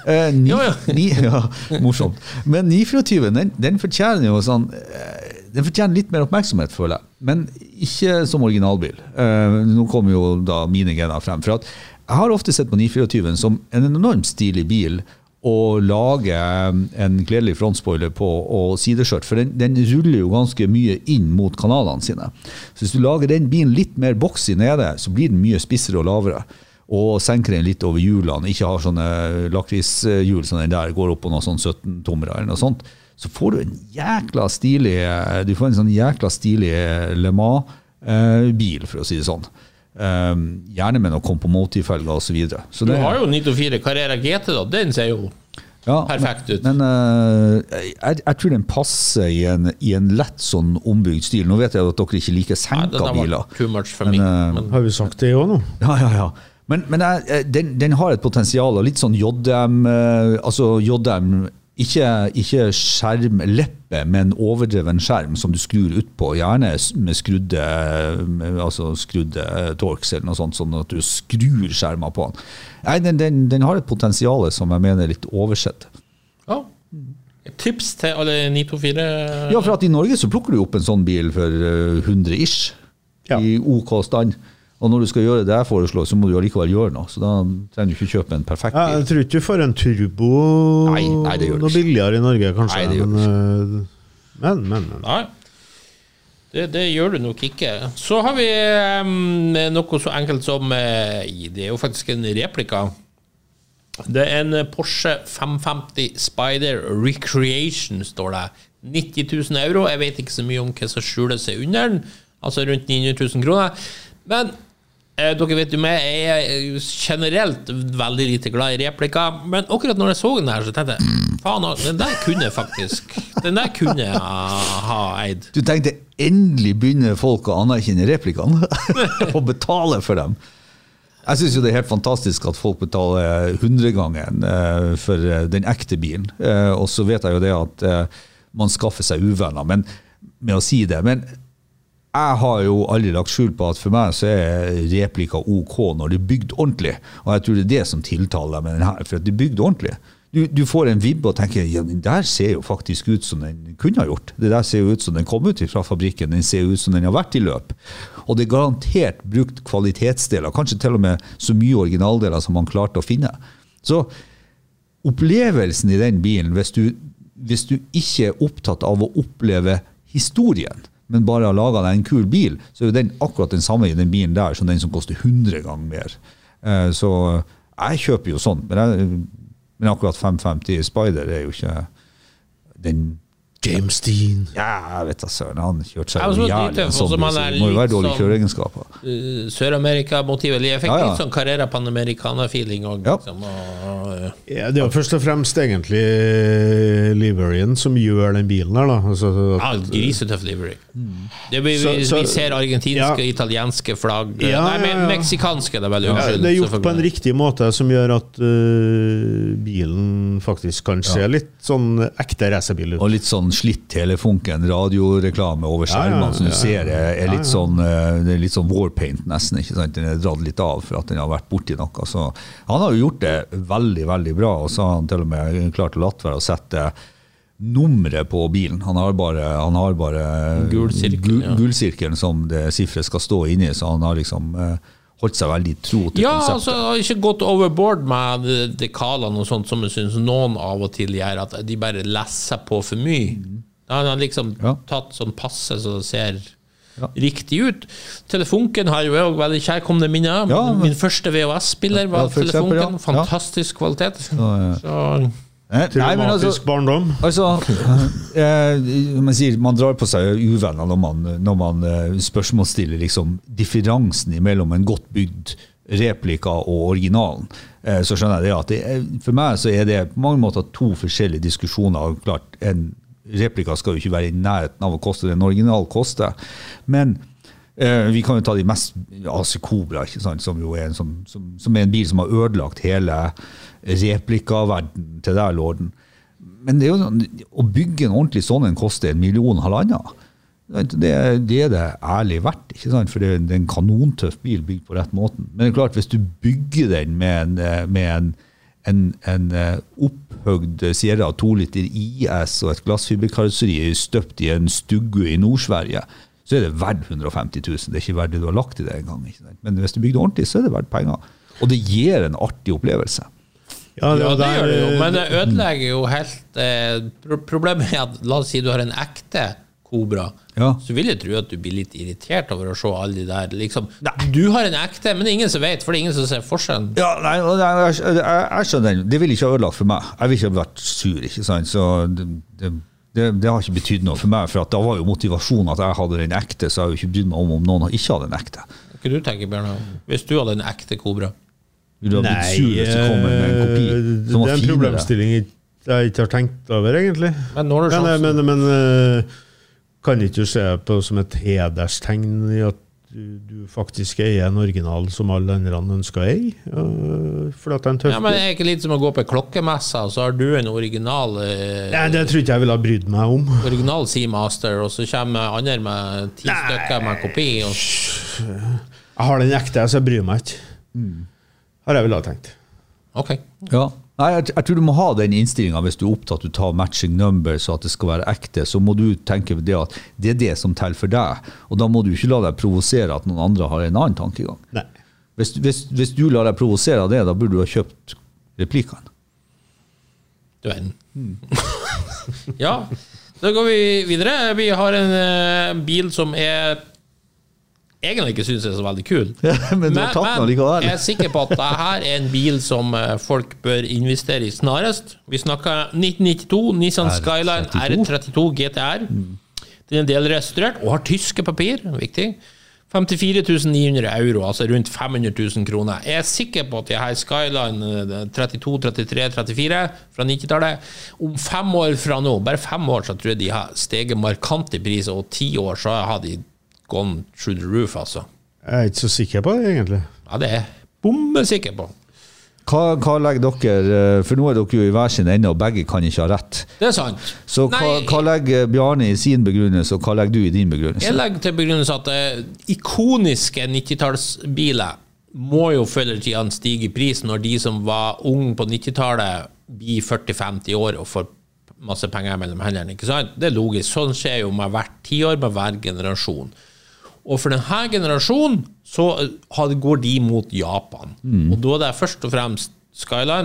morsomt. Men 924, den fortjener jo sånn... Den fortjener litt mer oppmerksomhet, føler jeg. Men ikke som originalbil. Nå kommer jo da mine gener frem. For at jeg har ofte sett på 924 som en enormt stilig bil å lage en gledelig frontspoiler på og sideskjørt, for den ruller jo ganske mye inn mot kanalene sine. Så hvis du lager den bilen litt mer boksy nede, så blir den mye spissere og lavere. Og senker den litt over hjulene, ikke har sånne lakrishjul som den der går opp på noe sånn 17-tommer eller noe sånt. Så får du en jækla stilig Le Mans-bil, for å si det sånn. Gjerne med noe Compo-Motive-felger og så videre. Så du har jo 924 Carrera GT da, den ser jo perfekt ut. Men jeg tror den passer i en lett sånn ombygd stil. Nå vet jeg at dere ikke liker senka biler. Too much for meg. Har vi sagt det også nå? Ja. Men den har et potensial, og litt sånn JDM, altså JDM, ikke skjermleppe, men overdreven skjerm som du skrur ut på, gjerne med skrudde torx eller noe sånt, sånn at du skrur skjermer på den. Nei, den har et potensial som jeg mener er litt oversett. Ja. Et tips til alle 924? Ja, for at i Norge så plukker du opp en sånn bil for 100-ish i OK stand. Og når du skal gjøre det jeg foreslår, så må du allikevel gjøre noe. Så da trenger du ikke kjøpe en perfekt bil. Jeg tror ikke du får en turbo noe billigere i Norge, kanskje. Nei, det gjør du ikke. Men. Nei, det gjør du nok ikke. Så har vi noe så enkelt som, det er jo faktisk en replika. Det er en Porsche 550 Spider Recreation, står det. 90 000 euro. Jeg vet ikke så mye om hva som skjuler seg under den. Altså rundt 900 000 kroner. Men dere vet jo meg, jeg er generelt veldig lite glad i replika, men akkurat når jeg så den her, så tenkte jeg, faen, den der kunne jeg ha eid. Du tenkte, endelig begynner folk å anerkjenne replikene og betale for dem. Jeg synes jo det er helt fantastisk at folk betaler 100-gangen for den ekte bilen, og så vet jeg jo det at man skaffer seg uvenner, men med å si det, men jeg har jo aldri lagt skjul på at for meg så er replika OK når det er bygd ordentlig, og jeg tror det er det som tiltaler med den her, for at det er bygd ordentlig. Du får en vibbe og tenker, ja, den der ser jo faktisk ut som den kunne ha gjort. Det der ser jo ut som den kom ut fra fabrikken, den ser ut som den har vært i løp. Og det er garantert brukt kvalitetsdeler, kanskje til og med så mye originaldeler som man klarte å finne. Så opplevelsen i den bilen, hvis du ikke er opptatt av å oppleve historien, men bare har laget deg en kul bil, så er den akkurat den samme i den bilen der, som den som koster 100 ganger mer. Så jeg kjøper jo sånn, men akkurat 550 Spider er jo ikke den James Dean. Ja, jeg vet da, Søren, han kjørte seg jo jævlig en sånn, det må jo være dårlige kjøreegenskaper. Sør-Amerika-motivet. Jeg fikk Ja. litt sånn Carrera Panamericana-feeling også, Ja. liksom, Ja, det er jo først og fremst egentlig liveryen som gjør den bilen her, da. Altså, grisetøff livery. Vi Så- ser argentinske, ja. italienske flagg. Ja, Nei, ja, ja. meksikanske, det er vel Ja, unnskyld. det er gjort på en selvfølgelig. riktig måte som gjør at bilen faktisk kan se litt sånn ekte racerbil ut. Og litt sånn slitt telefunken, radioreklame over skjermene, som du ser er litt sånn, det er litt sånn warpaint nesten, ikke sant? Den er dratt litt av for at den har vært borti noe. Så han har jo gjort det veldig, veldig bra, og så har han til og med klart å latt være å sette nummeret på bilen. Han har bare gulsirkelen som det siffret skal stå inni, så han har liksom holdt seg veldig tro til Ja, konseptet. altså, har ikke gått overboard med dekalene og sånt, som jeg synes noen av og til gjør, at de bare lesser på for mye. Da har han liksom tatt sånn passe så det ser riktig ut. Telefunken har jo også veldig kjærkomne minner. Min første VHS-spiller var for eksempel, Telefunken. Fantastisk kvalitet. Så Traumatisk barndom. Altså, man drar på seg uvenner når man spørsmålsstiller liksom differansen mellom en godt bygd replika og originalen. Så skjønner jeg det at for meg så er det på mange måter to forskjellige diskusjoner. Klart, en replika skal jo ikke være i nærheten av å koste det en original koster, men vi kan jo ta de mest Cobra, ikke sant, som jo er som er en bil som har ødelagt hele replikaverden til der lorden. Men det er jo å bygge en ordentlig sånn en koster 1,5 millioner. Det er det ærlig verdt, ikke sant? For det er en kanontøff bil bygd på rett måten. Men det er klart, hvis du bygger den med en opphøgd Sierra 2 liter IS og et glassfiberkarosseri støpt i en stugge i Nord-Sverige, så er det verdt 150 000. Det er ikke verdt det du har lagt i det en gang. Ikke sant? Men hvis du bygger ordentlig, så er det verdt penger. Og det gir en artig opplevelse. Ja, det gjør det jo, men det ødelegger jo helt problemet er at, la oss si du har en ekte Cobra, så vil jeg tro at du blir litt irritert over å se alle de der liksom, du har en ekte, men det er ingen som vet, for det er ingen som ser forskjellen. Ja, nei, jeg skjønner det vil ikke ha ødelagt for meg. Jeg vil ikke ha vært sur, ikke sant? Så det har ikke betydd noe for meg, for at da var jo motivasjonen at jeg hadde den ekte, så jeg har jo ikke brydd meg om noen ikke hadde den ekte. Hva du tenker, Bjørn? Hvis du hadde en ekte Cobra? Vil du ha blitt sur hvis du kommer med en kopi som var det er en finere? problemstilling jeg ikke har tenkt over, egentlig. Men når du sjansen? Men kan ikke du se på som et hederstegn i at du faktisk eier en original som alle andre ønsker å eie? For at det er en tøff. Ja, men det er ikke litt som å gå på klokkemessa, og så har du en original Nei, det tror ikke jeg ville ha brydd meg om. Original Seamaster, og så kommer andre med 10 stykker med kopi. Jeg har den ekte, så jeg bryr meg ikke. Har jeg vel ha tenkt. Ok. Ja. Nei, jeg tror du må ha den innstillingen hvis du er opptatt av å ta matching number så at det skal være ekte, så må du tenke det at det er det som teller for deg, og da må du ikke la deg provosere at noen andre har en annen tankegang. Nei. Hvis du lar deg provosere av det, da burde du ha kjøpt replikene. Du er en. Ja, da går vi videre. Vi har en bil som egentlig ikke synes jeg er så veldig kul. Men du har tatt den likevel. Jeg er sikker på at dette er en bil som folk bør investere i snarest. Vi snakker 1992 Nissan Skyline R32 GTR. Den er delrestaurert og har tyske papir, viktig. 54 900 euro, altså rundt 500 000 kroner. Jeg er sikker på at jeg har Skyline 32, 33, 34 fra 90-tallet. Om 5 år fra nå, bare 5 år, så tror jeg de har steget markant i pris, og 10 år så har de gone through the roof, altså. Jeg er ikke så sikker på det, egentlig. Ja, det er jeg bombesikker på. Hva legger dere, for nå er dere jo i hver sin ende, og begge kan ikke ha rett. Det er sant. Så hva legger Bjarne i sin begrunnelse, og hva legger du i din begrunnelse? Jeg legger til begrunnelse at ikoniske 90-tallsbiler må jo følge tiden stige i pris når de som var unge på 90-tallet blir 40-50 år og får masse penger mellom hendene, ikke sant? Det er logisk. Sånn skjer jo med hvert 10 år, med hver generasjon. Og for denne generasjonen så går de mot Japan. Og da er det først og fremst Skyline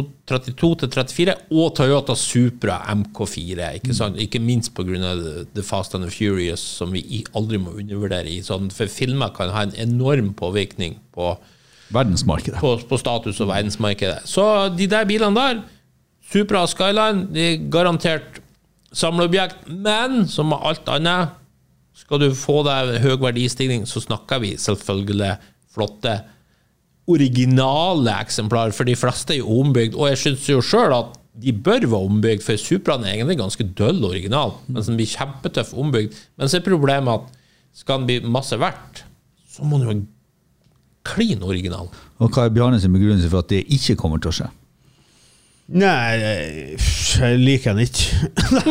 32-34 og Toyota Supra MK4, ikke sant? Ikke minst på grunn av The Fast and the Furious, som vi aldri må undervurdere i sånn, for filmer kan ha en enorm påvirkning på verdensmarkedet. På status og verdensmarkedet. Så de der bilene der, Supra og Skyline, de er garantert samleobjekt, men som med alt annet, skal du få deg høy verdistigning, så snakker vi selvfølgelig flotte, originale eksemplar, for de fleste er jo ombygd, og jeg synes jo selv at de bør være ombygd, for Supraen er egentlig ganske døll original, men den blir kjempetøff ombygd. Men så er problemet at skal den bli masse verdt, så må den jo være klin original. Og hva er Bjarne sin begrunnelse for at det ikke kommer til å skje? Nei, jeg liker den ikke.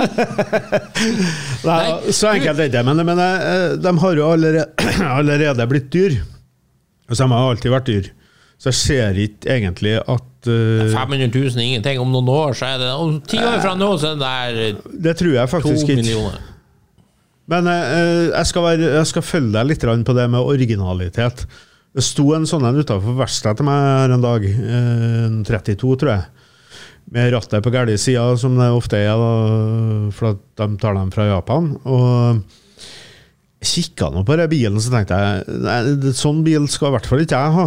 Nei, så enkelt er det, men de har jo allerede blitt dyr. Og de har alltid vært dyr. Så jeg ser ikke egentlig at 500 000 ingenting. Om noen år så er det om 10 år fra nå så er det tror jeg faktisk 2 millioner. Men jeg skal følge deg litt på det med originalitet. Det sto en sånn utenfor verkstedet til meg her en dag, 32 tror jeg, med rattet på gærlig siden, som det ofte er da, for at de tar dem fra Japan, og jeg kikket nå på den bilen, så tenkte jeg, nei, sånn bil skal i hvert fall ikke jeg ha.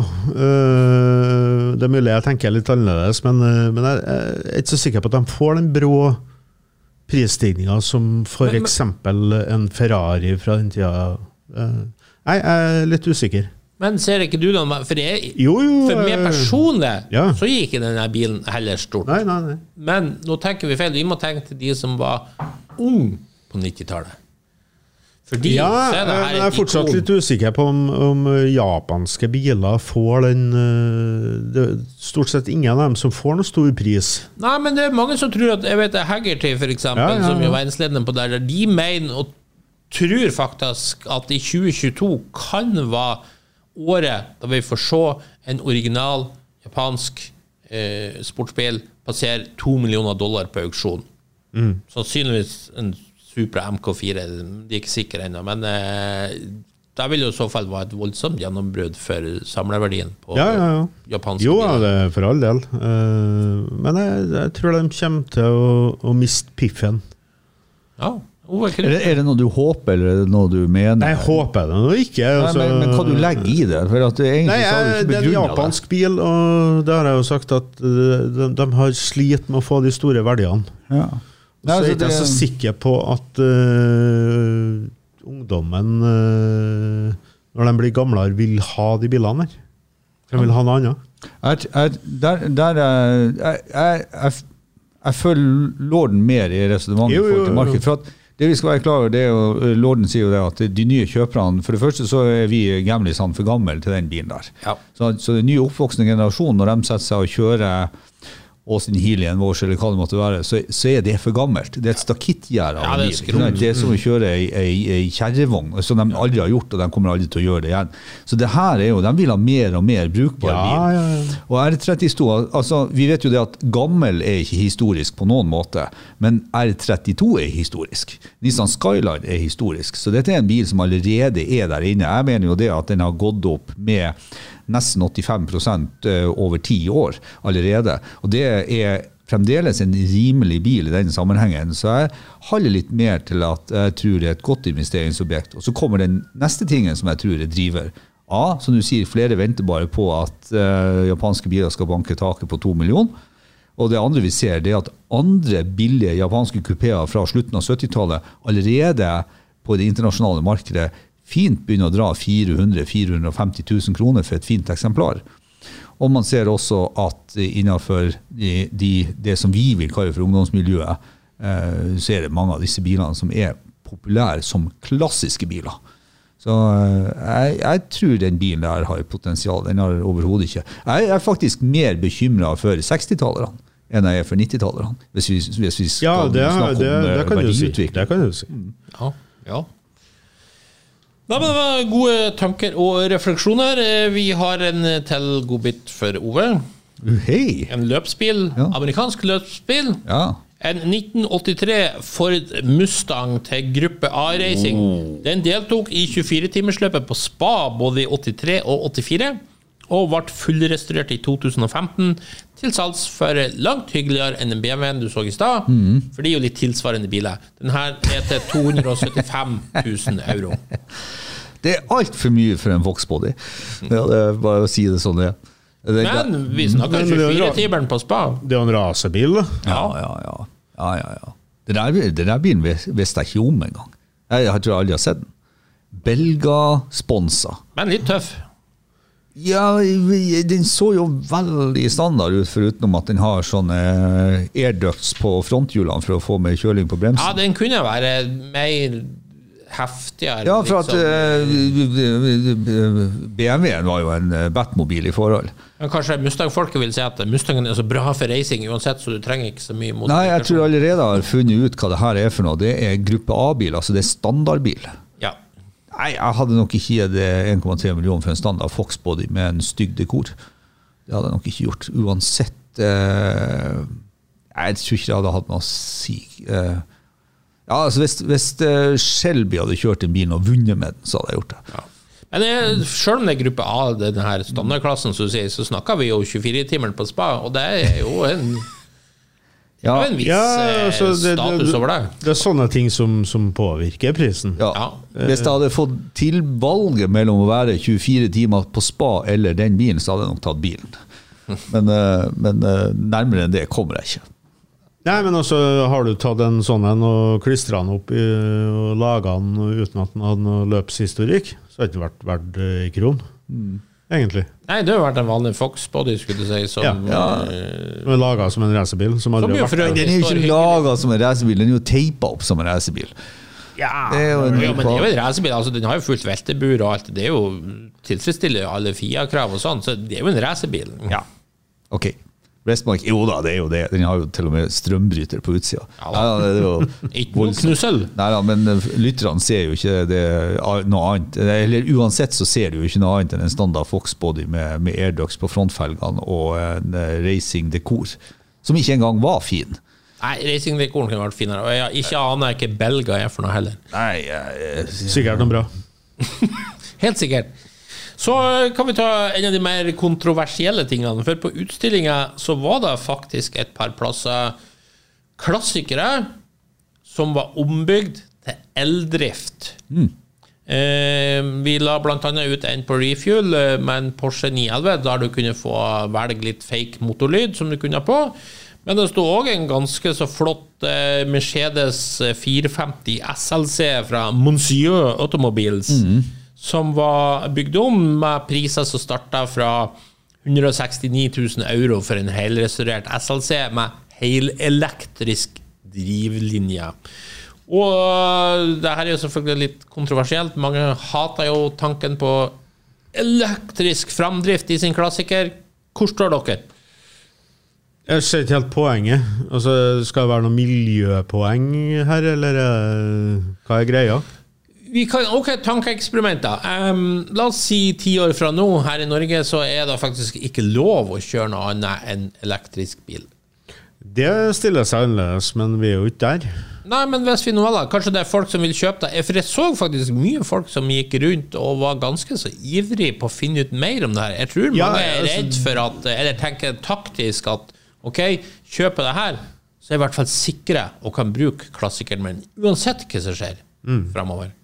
Det er mulig jeg tenker litt annerledes, men jeg er ikke så sikker på at de får den brå prisstigningen som for eksempel en Ferrari fra den tiden. Nei, jeg er litt usikker. Men ser ikke du den? For meg personlig, så gikk denne bilen heller stort. Nei. Men nå tenker vi feil. Vi må tenke til de som var ung på 90-tallet. Fordi jeg er fortsatt litt usikker på om japanske biler får den det er stort sett ingen av dem som får noen stor pris. Nei, men det er mange som tror at, jeg vet Haggerty for eksempel, som er verdensledende på der, de mener og tror faktisk at i 2022 kan være året da vi får se en original japansk sportsbil passere $2 millioner på auksjon. Sannsynligvis en Supra MK4, de er ikke sikre ennå, men det vil jo i så fall være et voldsomt gjennombrudd for samlerverdien på japanske biler. Jo, det er for all del. Men jeg tror de kommer til å miste piffen. Ja, er det noe du håper, eller er det noe du mener? Jeg håper det nå ikke. Nei, men hva du legger i det? For at det det er en japansk bil, og det har jeg jo sagt at de har slitt med å få de store verdiene. Ja. Så jeg er ikke så sikker på at ungdommen, når de blir gamlere, vil ha de bilene der. De vil ha noe annet. Jeg føler Lorden mer i resonemanget i forhold til markedet. For at det vi skal være klar over, det er jo, Lorden sier jo det at de nye kjøperne, for det første så er vi gamlisene for gammel til den bilen der. Ja. Så den nye oppvoksende generasjonen, når de setter seg og kjører Austin Healey en vårs, eller hva det måtte være, så er det for gammelt. Det er et stakittgjerde av en bil. Det er som å kjøre en kjerrevogn, som de aldri har gjort, og de kommer aldri til å gjøre det igjen. Så det her er jo, de vil ha mer og mer brukbar bil. Ja. Og R32, altså, vi vet jo det at gammel er ikke historisk på noen måte, men R32 er historisk. Nissan Skyline er historisk, så dette er en bil som allerede er der inne. Jeg mener jo det at den har gått opp med nesten 85% over 10 år allerede, og det er fremdeles en rimelig bil i den sammenhengen, så jeg holder litt mer til at jeg tror det er et godt investeringsobjekt. Og så kommer den neste tingen som jeg tror er driver. Som du sier, flere venter bare på at japanske biler skal banke taket på 2 millioner, og det andre vi ser, det er at andre billige japanske kupeer fra slutten av 70-tallet allerede på det internasjonale markedet fint begynner å dra 400-450 000 kroner for et fint eksemplar. Og man ser også at innenfor det som vi vil kalle for ungdomsmiljøet, så er det mange av disse bilene som er populære som klassiske biler. Så jeg tror den bilen der har potensial, den har overhodet ikke. Jeg er faktisk mer bekymret for 60-talerne enn jeg er for 90-talerne, hvis vi skal snakke om verdiutvikling. Det kan du si. Ja. Da, men det var gode tanker og refleksjoner. Vi har en til godbit for Ove. Hei! En løpsbil, amerikansk løpsbil. Ja. En 1983 Ford Mustang til gruppe A-racing. Den deltok i 24-timersløpet på Spa både i 83 og 84, og ble fullrestaurert i 2015 til salgs for langt hyggeligere enn den BMW-en du så i sted, for det er jo litt tilsvarende biler. Den her er til 275 000 euro. Det er alt for mye for en Voxbody. Ja, det er bare å si det sånn det er. Men vi snakker 24-timeren på Spa. Det er en rasebil, da. Ja. Det der bilen visste jeg ikke om en gang. Jeg tror jeg aldri har sett den. Belga-sponsa. Men litt tøff. Ja, den så jo veldig standard ut, foruten at den har sånne airducts på fronthjulene for å få mer kjøling på bremsen. Ja, den kunne være mer heftigere. Ja, for at BMW-en var jo en Batmobil i forhold. Men kanskje Mustang-folket vil si at Mustangen er så bra for racing uansett, så du trenger ikke så mye mot. Nei, jeg tror allerede har funnet ut hva det her for noe. Det gruppe A-bil, altså det standardbil. Ja. Nei, jeg hadde nok ikke gitt 1,3 millioner for en standard Fox-body med en stygg dekor. Det hadde jeg nok ikke gjort. Uansett, jeg tror ikke det hadde hatt noe å si. Ja, altså hvis Shelby hadde kjørt en bil og vunnet med den, så hadde jeg gjort det. Ja. Men selv om det gruppe A, denne standardklassen, så snakker vi jo 24-timeren på spa, og det er jo en viss status over det. Det sånne ting som påvirker prisen. Ja. Hvis jeg hadde fått til valget mellom å være 24 timer på spa eller den bilen, så hadde jeg nok tatt bilen. Men nærmere enn det kommer jeg ikke. Nei, men også har du tatt en sånn og klistret den opp og laget den uten at den hadde noe løpshistorikk, så har det ikke vært verdt i kron, egentlig. Nei, det har vært en vanlig Fox-body, skulle du si, som er laget som en racerbil. Den er jo ikke laget som en racerbil, den er jo teipet opp som en racerbil. Ja, men det er jo en racerbil, altså, den har jo fullt veltebur og alt, det er jo tilfredsstiller alle FIA-krav og sånn, så det er jo en racerbil. Ja, ok. Westmark, jo da, det er jo det. Den har jo til og med strømbryter på utsida. Ja, det er jo ikke noe knussel. Nei da, men lytterne ser jo ikke det noe annet. Eller uansett så ser du jo ikke noe annet enn en standard Fox-body med airducts på frontfelgene og en racing-dekor, som ikke engang var fin. Nei, racing-dekoren kunne vært finere, og jeg ikke aner ikke Belga for noe heller. Nei, sikkert noe bra. Helt sikkert. Så kan vi ta en av de mer kontroversielle tingene, for på utstillingen så var det faktisk et par plasser klassikere som var ombygd til eldrift. Vi la blant annet ut en på Refuel med en Porsche 911, der du kunne få velge litt fake motorlyd som du kunne på, men det stod også en ganske så flott Mercedes 450 SLC fra Monsieur Automobiles, som var bygd om med priser som startet fra 169 000 euro for en helrestaurert SLC med helelektrisk drivlinje. Og det her er jo selvfølgelig litt kontroversielt. Mange hater jo tanken på elektrisk framdrift i sin klassiker. Hvor står dere? Jeg ser ikke helt poenget. Altså, skal det være noe miljøpoeng her, eller hva er greia? Tankeeksperimenter. La oss si 10 år fra nå, her i Norge, så er det faktisk ikke lov å kjøre noe annet enn elektrisk bil. Det stiller seg annerledes, men vi er jo ikke der. Nei, men hvis vi nå da, kanskje det er folk som vil kjøpe det. For jeg så faktisk mye folk som gikk rundt og var ganske så ivrig på å finne ut mer om det her. Jeg tror mange er redd for at, eller tenker taktisk at, ok, kjøpe det her, så er i hvert fall sikre og kan bruke klassikeren, men uansett hva som skjer fremover.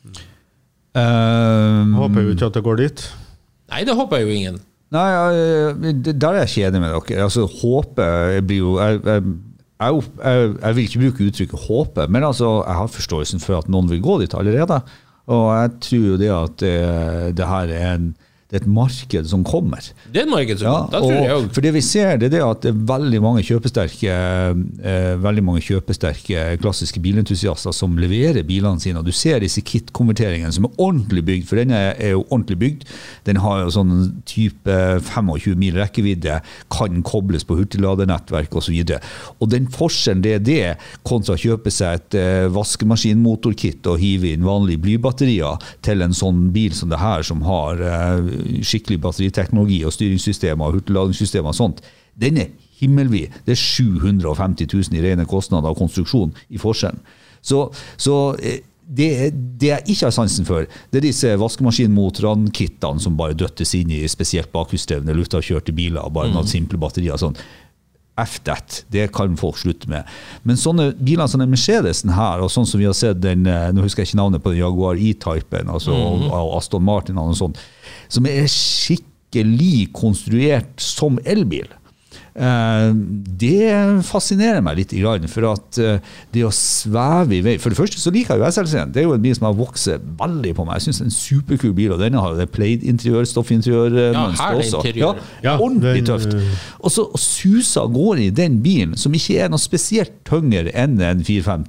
Håper jo ikke at det går dit. Nei, det håper jo ingen. Nei, der er jeg ikke enig med dere. Altså, håpe blir jo jeg vil ikke bruke uttrykket håpe, men altså, jeg har forståelsen for at noen vil gå dit allerede, og jeg tror jo det at det her er det er et marked som kommer. Det er et marked som kommer, det tror jeg også. For det vi ser, det er det at det er veldig mange kjøpesterke klassiske bilentusiaster som leverer bilene sine, og du ser disse kit-konverteringene som er ordentlig bygd, for den er jo ordentlig bygd. Den har jo sånn type 25 mil rekkevidde, kan kobles på hurtigladernettverk og så videre. Og den forskjellen det er det, kontra å kjøpe seg et vaskemaskinmotorkit og hive inn vanlige blybatterier til en sånn bil som det her, som har skikkelig batteriteknologi og styringssystemer og hurtigladningssystemer og sånt, den er himmelvid. Det er 750 000 i rene kostnader og konstruksjon i forskjellen. Så det jeg ikke har sansen for, det er disse vaskemaskinmotorene-kittene som bare døttes inn i spesielt bakhjulsdrevne luftavkjørte biler, bare noen simple batterier og sånn. Det kan folk slutte med. Men sånne biler som den Mercedesen her, og sånn som vi har sett den, nå husker jeg ikke navnet på den Jaguar E-Typen, altså og Aston Martin og sånn, som er skikkelig konstruert som elbil. Det fascinerer meg litt for at det å sveve I vei, for det første så liker jeg jo SLC-en, det jo en bil som har vokset veldig på meg, jeg synes det en superkul bil, og denne har jo det plaid-interiør, stoffinteriør mønster også. Ordentlig tøft. Og så susa går I den bilen, som ikke noe spesielt tyngre enn en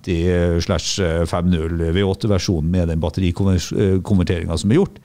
450/50 V8-versjon med den batterikonverteringen som gjort.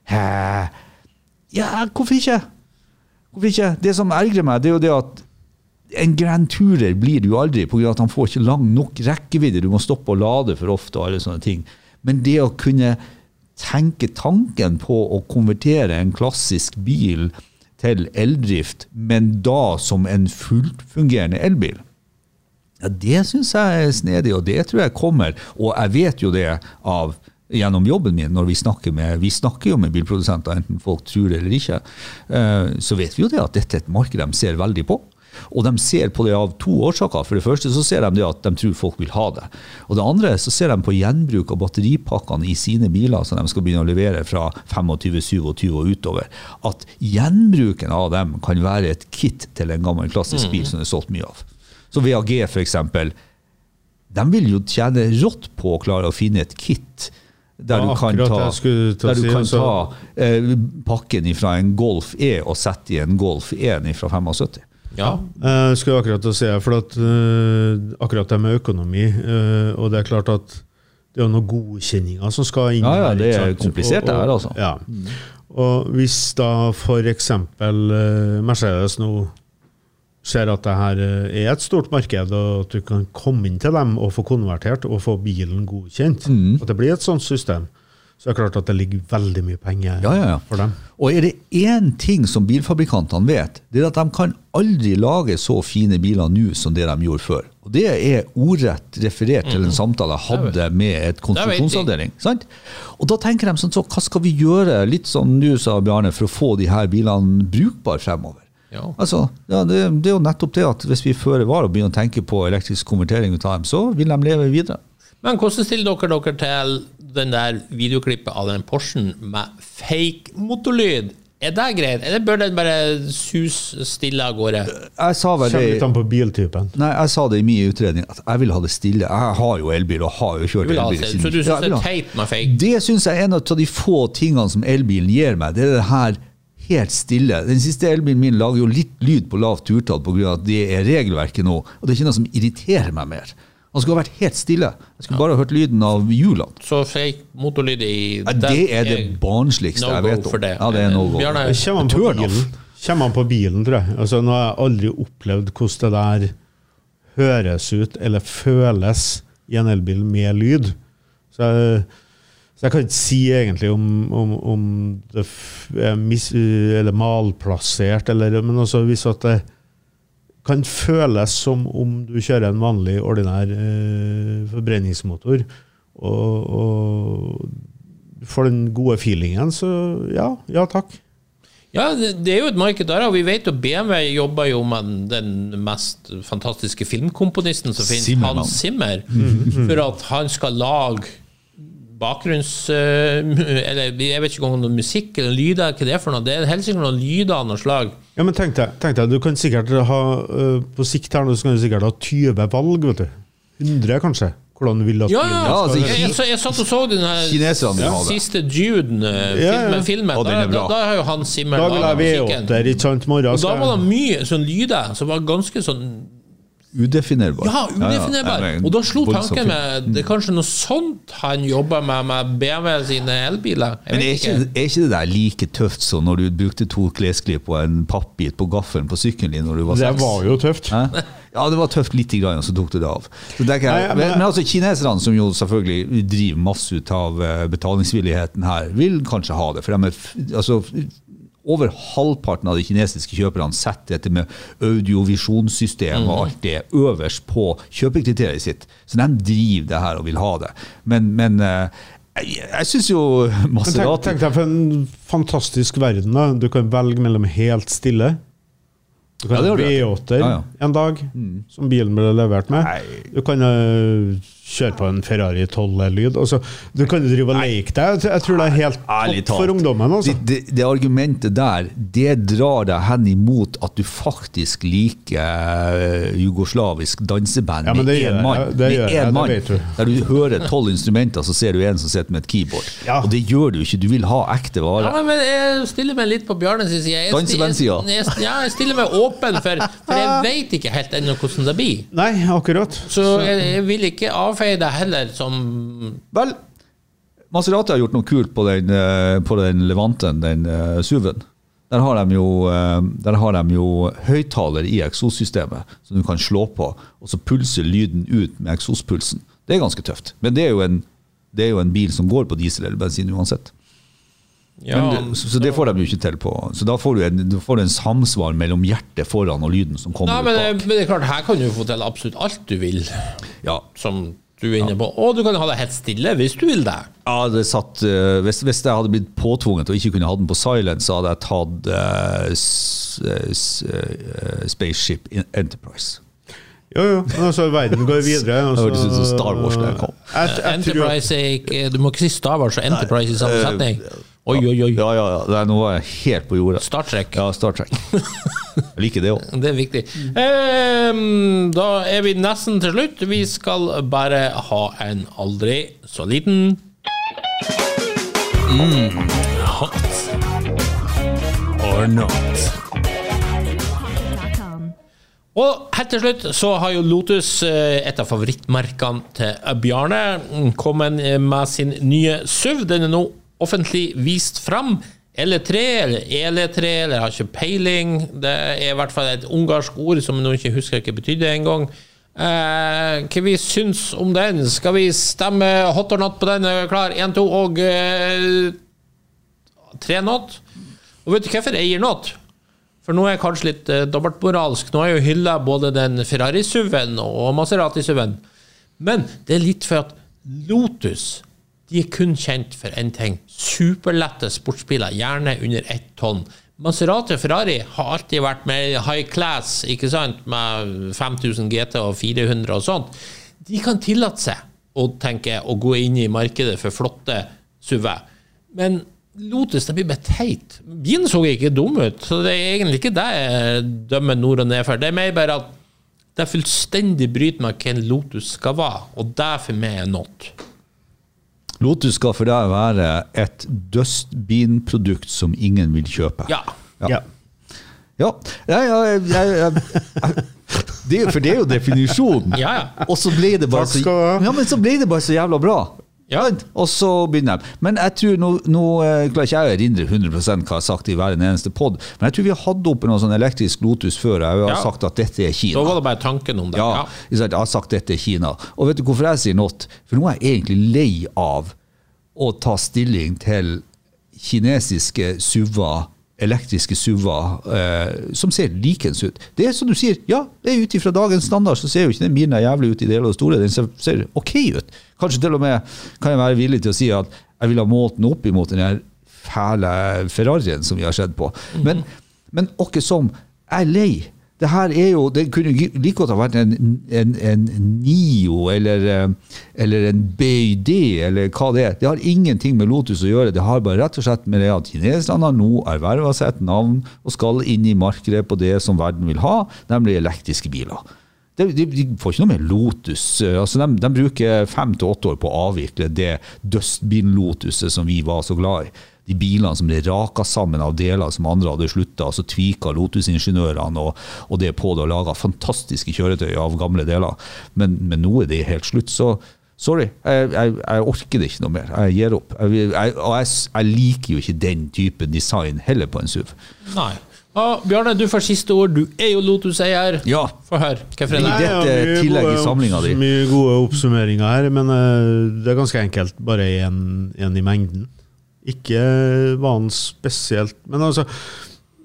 Hvorfor ikke? Det som ergrer meg, det jo det at en Grand Tourer blir det jo aldri, på grunn av at han får ikke lang nok rekkevidde, du må stoppe og lade for ofte og alle sånne ting. Men det å kunne tenke tanken på å konvertere en klassisk bil til eldrift, men da som en fullt fungerende elbil, det synes jeg snedig, og det tror jeg kommer, og jeg vet jo det gjennom jobben min, når vi snakker jo med bilprodusenter, enten folk tror eller ikke, så vet vi jo det at dette et marked de ser veldig på. Og de ser på det av 2 årsaker. For det første så ser de det at de tror folk vil ha det. Og det andre så ser de på gjenbruk av batteripakkene I sine biler som de skal begynne å levere fra 25-27 og utover. At gjenbruken av dem kan være et kit til en gammel klassisk bil som det solgt mye av. Så VAG for eksempel, de vil jo tjene rått på å klare å finne et kit der du kan ta pakken fra en Golf E og sette I en Golf 1 fra 75. Ja, jeg skulle akkurat å si for at akkurat det med økonomi, og det klart at det noen godkjenninger som skal inn her. Ja, det komplisert det her altså. Ja. Og hvis da for eksempel Mercedes nå ser at det her et stort marked, og at du kan komme inn til dem og få konvertert og få bilen godkjent, at det blir et sånt system, så det klart at det ligger veldig mye penger for dem. Og det en ting som bilfabrikantene vet, det at de kan aldri lage så fine biler nå som det de gjorde før. Og det ordrett referert til en samtale jeg hadde med et konstruksjonsavdeling. Sant? Og da tenker de sånn, så hva skal vi gjøre, litt som du sa, Bjarne, for å få de her bilene brukbar fremover? Altså, det jo nettopp det at hvis vi fører var og begynner å tenke på elektrisk konvertering av dem, så vil de leve videre. Men hvordan stiller dere til den der videoklippet av den Porschen med fake motorlyd? Det greit? Eller bør den bare stille av gårde? Jeg sa vel det litt an på biltypen. Nei, jeg sa det I min utredning at jeg vil ha det stille. Jeg har jo elbil og har jo kjørt elbil. Så du synes det teit med fake? Det synes jeg en av de få tingene som elbilen gir meg. Det det her helt stille. Den siste elbilen min lager jo litt lyd på lavt turtall på grunn av at det regelverket nå, og det ikke noe som irriterer meg mer. Han skulle ha vært helt stille. Jeg skulle bare ha hørt lyden av hjulene. Så fake motorlyd det det barnsligste jeg vet om. Det. Ja, det no-go. Kommer man på bilen, tror jeg. Altså, nå har jeg aldri opplevd hvordan det der høres ut eller føles I en elbil med lyd. Så jeg kan ikke si egentlig om det eller malplassert, men også hvis at det kan føles som om du kjører en vanlig, ordinær forbrenningsmotor, og du får den gode feelingen, så ja takk. Ja, det jo et marked der, og vi vet jo BMW jobber jo med den mest fantastiske filmkomponisten som finnes, Hans Zimmer, for at han skal lage eller jeg vet ikke om det musikk eller lyder, hva det for noe. Det helt sikkert noen lyder av noe slag. Ja, men tenk deg, du kan sikkert ha på sikt her, så kan du sikkert ha 20 valg, vet du. 100 kanskje. Hvordan du vil at jeg satt og så den her siste Dune-filmen. Da har jo Hans Zimmer laget musikken. Og da var det mye sånn lyder som var ganske sånn udefinerbar. Ja, udefinerbar. Og da slo tanken med det kanskje noe sånt han jobber med BMW sine elbiler. Men ikke det der like tøft som når du brukte 2 klesklipp og en pappbit på gaffelen på sykkelen din når du var 6? Det var jo tøft. Ja, det var tøft litt I grann, og så tok du det av. Men altså, kineserne som jo selvfølgelig driver masse ut av betalingsvilligheten her, vil kanskje ha det, for de altså over halvparten av de kinesiske kjøperne setter dette med audiovisjonssystem og alt det øverst på kjøpekriteriet sitt. Så de driver det her og vil ha det. Men jeg synes jo Maserati... Tenk deg for en fantastisk verden da. Du kan velge mellom helt stille. Du kan ha V8 en dag, som bilen ble levert med. Du kan kjøre på en Ferrari 12-lyd. Altså, du kan jo drive og leke deg. Jeg tror det helt topp for ungdommen. Altså. Det argumentet der, det drar deg hen imot at du faktisk liker jugoslavisk danseband med en mann. Det vet du. Der du hører 12 instrumenter, så ser du en som sitter med et keyboard. Ja. Og det gjør du ikke. Du vil ha ekte varer. Ja, men jeg stiller meg litt på Bjarnes side. Dansebandsida. Jeg stiller meg åpen for jeg vet ikke helt ennå hvordan det blir. Nei, akkurat. Så jeg vil ikke avfeie det heller som... Vel, Maserati har gjort noe kult på den Levanten, den SUV-en. Der har de jo høyttaler i eksossystemet som du kan slå på, og så pulser lyden ut med eksospulsen. Det ganske tøft. Men det er jo en bil som går på diesel eller bensin uansett. Ja, så det får de jo ikke til på. Så da får du en samsvar mellom hjertet foran og lyden som kommer ut bak. Men det er klart, her kan du få til absolutt alt du vil. Ja. Som du er inne på. Og du kan ha det helt stille hvis du vil det. Ja, det satt, hvis jeg hadde blitt påtvunget og ikke kunne ha den på silent, så hadde jeg tatt Spaceship Enterprise. Jo, altså verden går videre. Det hørtes ut som Star Wars der kom. Enterprise er ikke, du må ikke si Star Wars og Enterprise i samme setning. Oi. Ja, nå var jeg helt på jordet. Star Trek. Ja, Star Trek. Jeg liker det også. Det er viktig. Da er vi nesten til slutt. Vi skal bare ha en aldri så liten hot or not. Og helt til slutt så har jo Lotus, et av favorittmerkene til Bjarne, kommet med sin nye SUV. Den er nå offentlig vist fram. L3 eller EL3, eller jeg har ikke peiling. Det er i hvert fall et ungarsk ord som jeg nå ikke husker ikke betydde en gang. Hva vi syns om den? Skal vi stemme hot or not på den? Klar, 1, 2 og 3 not. Og vet du hvorfor jeg gir not? For nå er jeg kanskje litt dobbeltmoralsk. Nå har jeg jo hyllet både den Ferrari-SUV-en og Maserati-SUV-en. Men det er litt for at Lotus, de er kun kjent for en ting. Superlette sportsbiler, gjerne under 1 tonn. Maserati og Ferrari har alltid vært med high class, ikke sant? Med 5000 GT og 400 og sånt. De kan tillate seg å gå inn i markedet for flotte SUV-er. Men Lotus, det blir bare teit. Bilen så ikke dum ut, så det er egentlig ikke det jeg dømmer nord og ned for. Det er mer bare at det er fullstendig bryt med hva en Lotus skal være, og det for meg er not. Lotus skal for deg være et dustbin-produkt som ingen vil kjøpe. Ja. For det er jo definisjonen. Ja. Og så ble det bare så jævla bra. Ja. Og så begynner jeg. Men jeg tror, nå klarer ikke jeg å erindre 100% hva jeg har sagt i hver eneste podd, men jeg tror vi har hatt oppe noen sånn elektrisk Lotus før. Jeg har sagt at dette er Kina. Da var det bare tanken om det. Ja, jeg har sagt dette er Kina. Og vet du hvorfor jeg sier not? For nå er jeg egentlig lei av å ta stilling til kinesiske SUV-er, elektriske SUV-er, som ser likens ut. Det er som du sier, ja, det er utifra dagens standard, så ser jo ikke den bilen jævlig ut i det hele og store, den ser ok ut. Kanskje til og med kan jeg være villig til å si at jeg vil ha målt den opp imot den her fæle Ferrarien som vi har sett på. Men ikke som er lei. Det her er jo, det kunne like godt ha vært en Nio eller en BYD eller hva det er. Det har ingenting med Lotus å gjøre. Det har bare rett og slett med det at kineserne har nå ervervet seg et navn og skal inn i markedet på det som verden vil ha, nemlig elektriske biler. De får ikke noe med Lotus. Altså de bruker 5 til 8 år på å avvikle det dustbil-Lotuset som vi var så glad i. De bilene som ble raka sammen av deler som andre hadde sluttet, og så tvika Lotus-ingeniørene og det på det og laget fantastiske kjøretøy av gamle deler. Men nå er det helt slutt, så sorry, jeg orker det ikke noe mer. Jeg gir opp. Jeg liker jo ikke den typen design heller på en SUV. Nei. Bjarne, du får siste ord. Du er jo Lotus-eier. Ja. Få høre. Dette tillegg i samlingen din. Mye gode oppsummeringer her, men det er ganske enkelt. Bare en i mengden. Ikke var han spesielt, men altså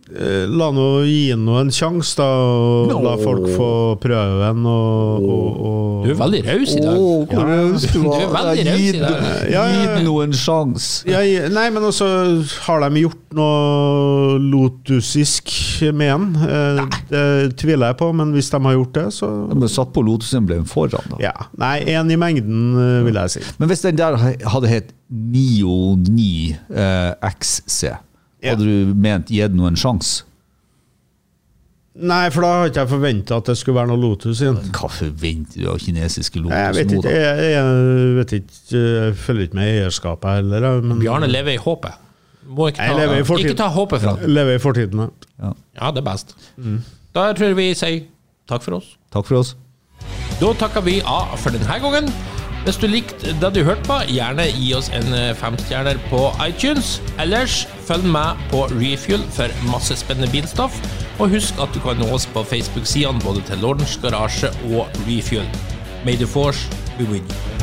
La nå gi noe en sjans da, og la folk få prøve den og Du veldig raus I dag. Hvor raus du var. veldig raus I dag. Gi noen sjans. Nei, men også har de gjort noe lotusisk med den. Det tviler jeg på, men hvis de har gjort det, så... De har satt på Lotus-emblemen foran da. Ja, nei, en I mengden vil jeg si. Men hvis den der hadde hett Nio 9 XC, hadde du ment gitt noen sjans? Nei, for da har ikke jeg forventet at det skulle være noe Lotus igjen. Hva forventer du av kinesiske Lotus jeg vet ikke, jeg følger ikke med I eierskapet heller. Men Bjarne lever I håpet. Må ikke ikke ta håpet fra den. Lever I fortiden. Ja, det best. Da tror jeg vi sier takk for oss. Takk for oss. Da takker vi av for denne gangen. Hvis du likte det du hørte på, gjerne gi oss en 5-stjerner på iTunes. Ellers, følg med på Refuel for masse spennende bilstoff. Og husk at du kan nå oss på Facebook-sidene både til Lordens Garasje og Refuel. May the force be with you.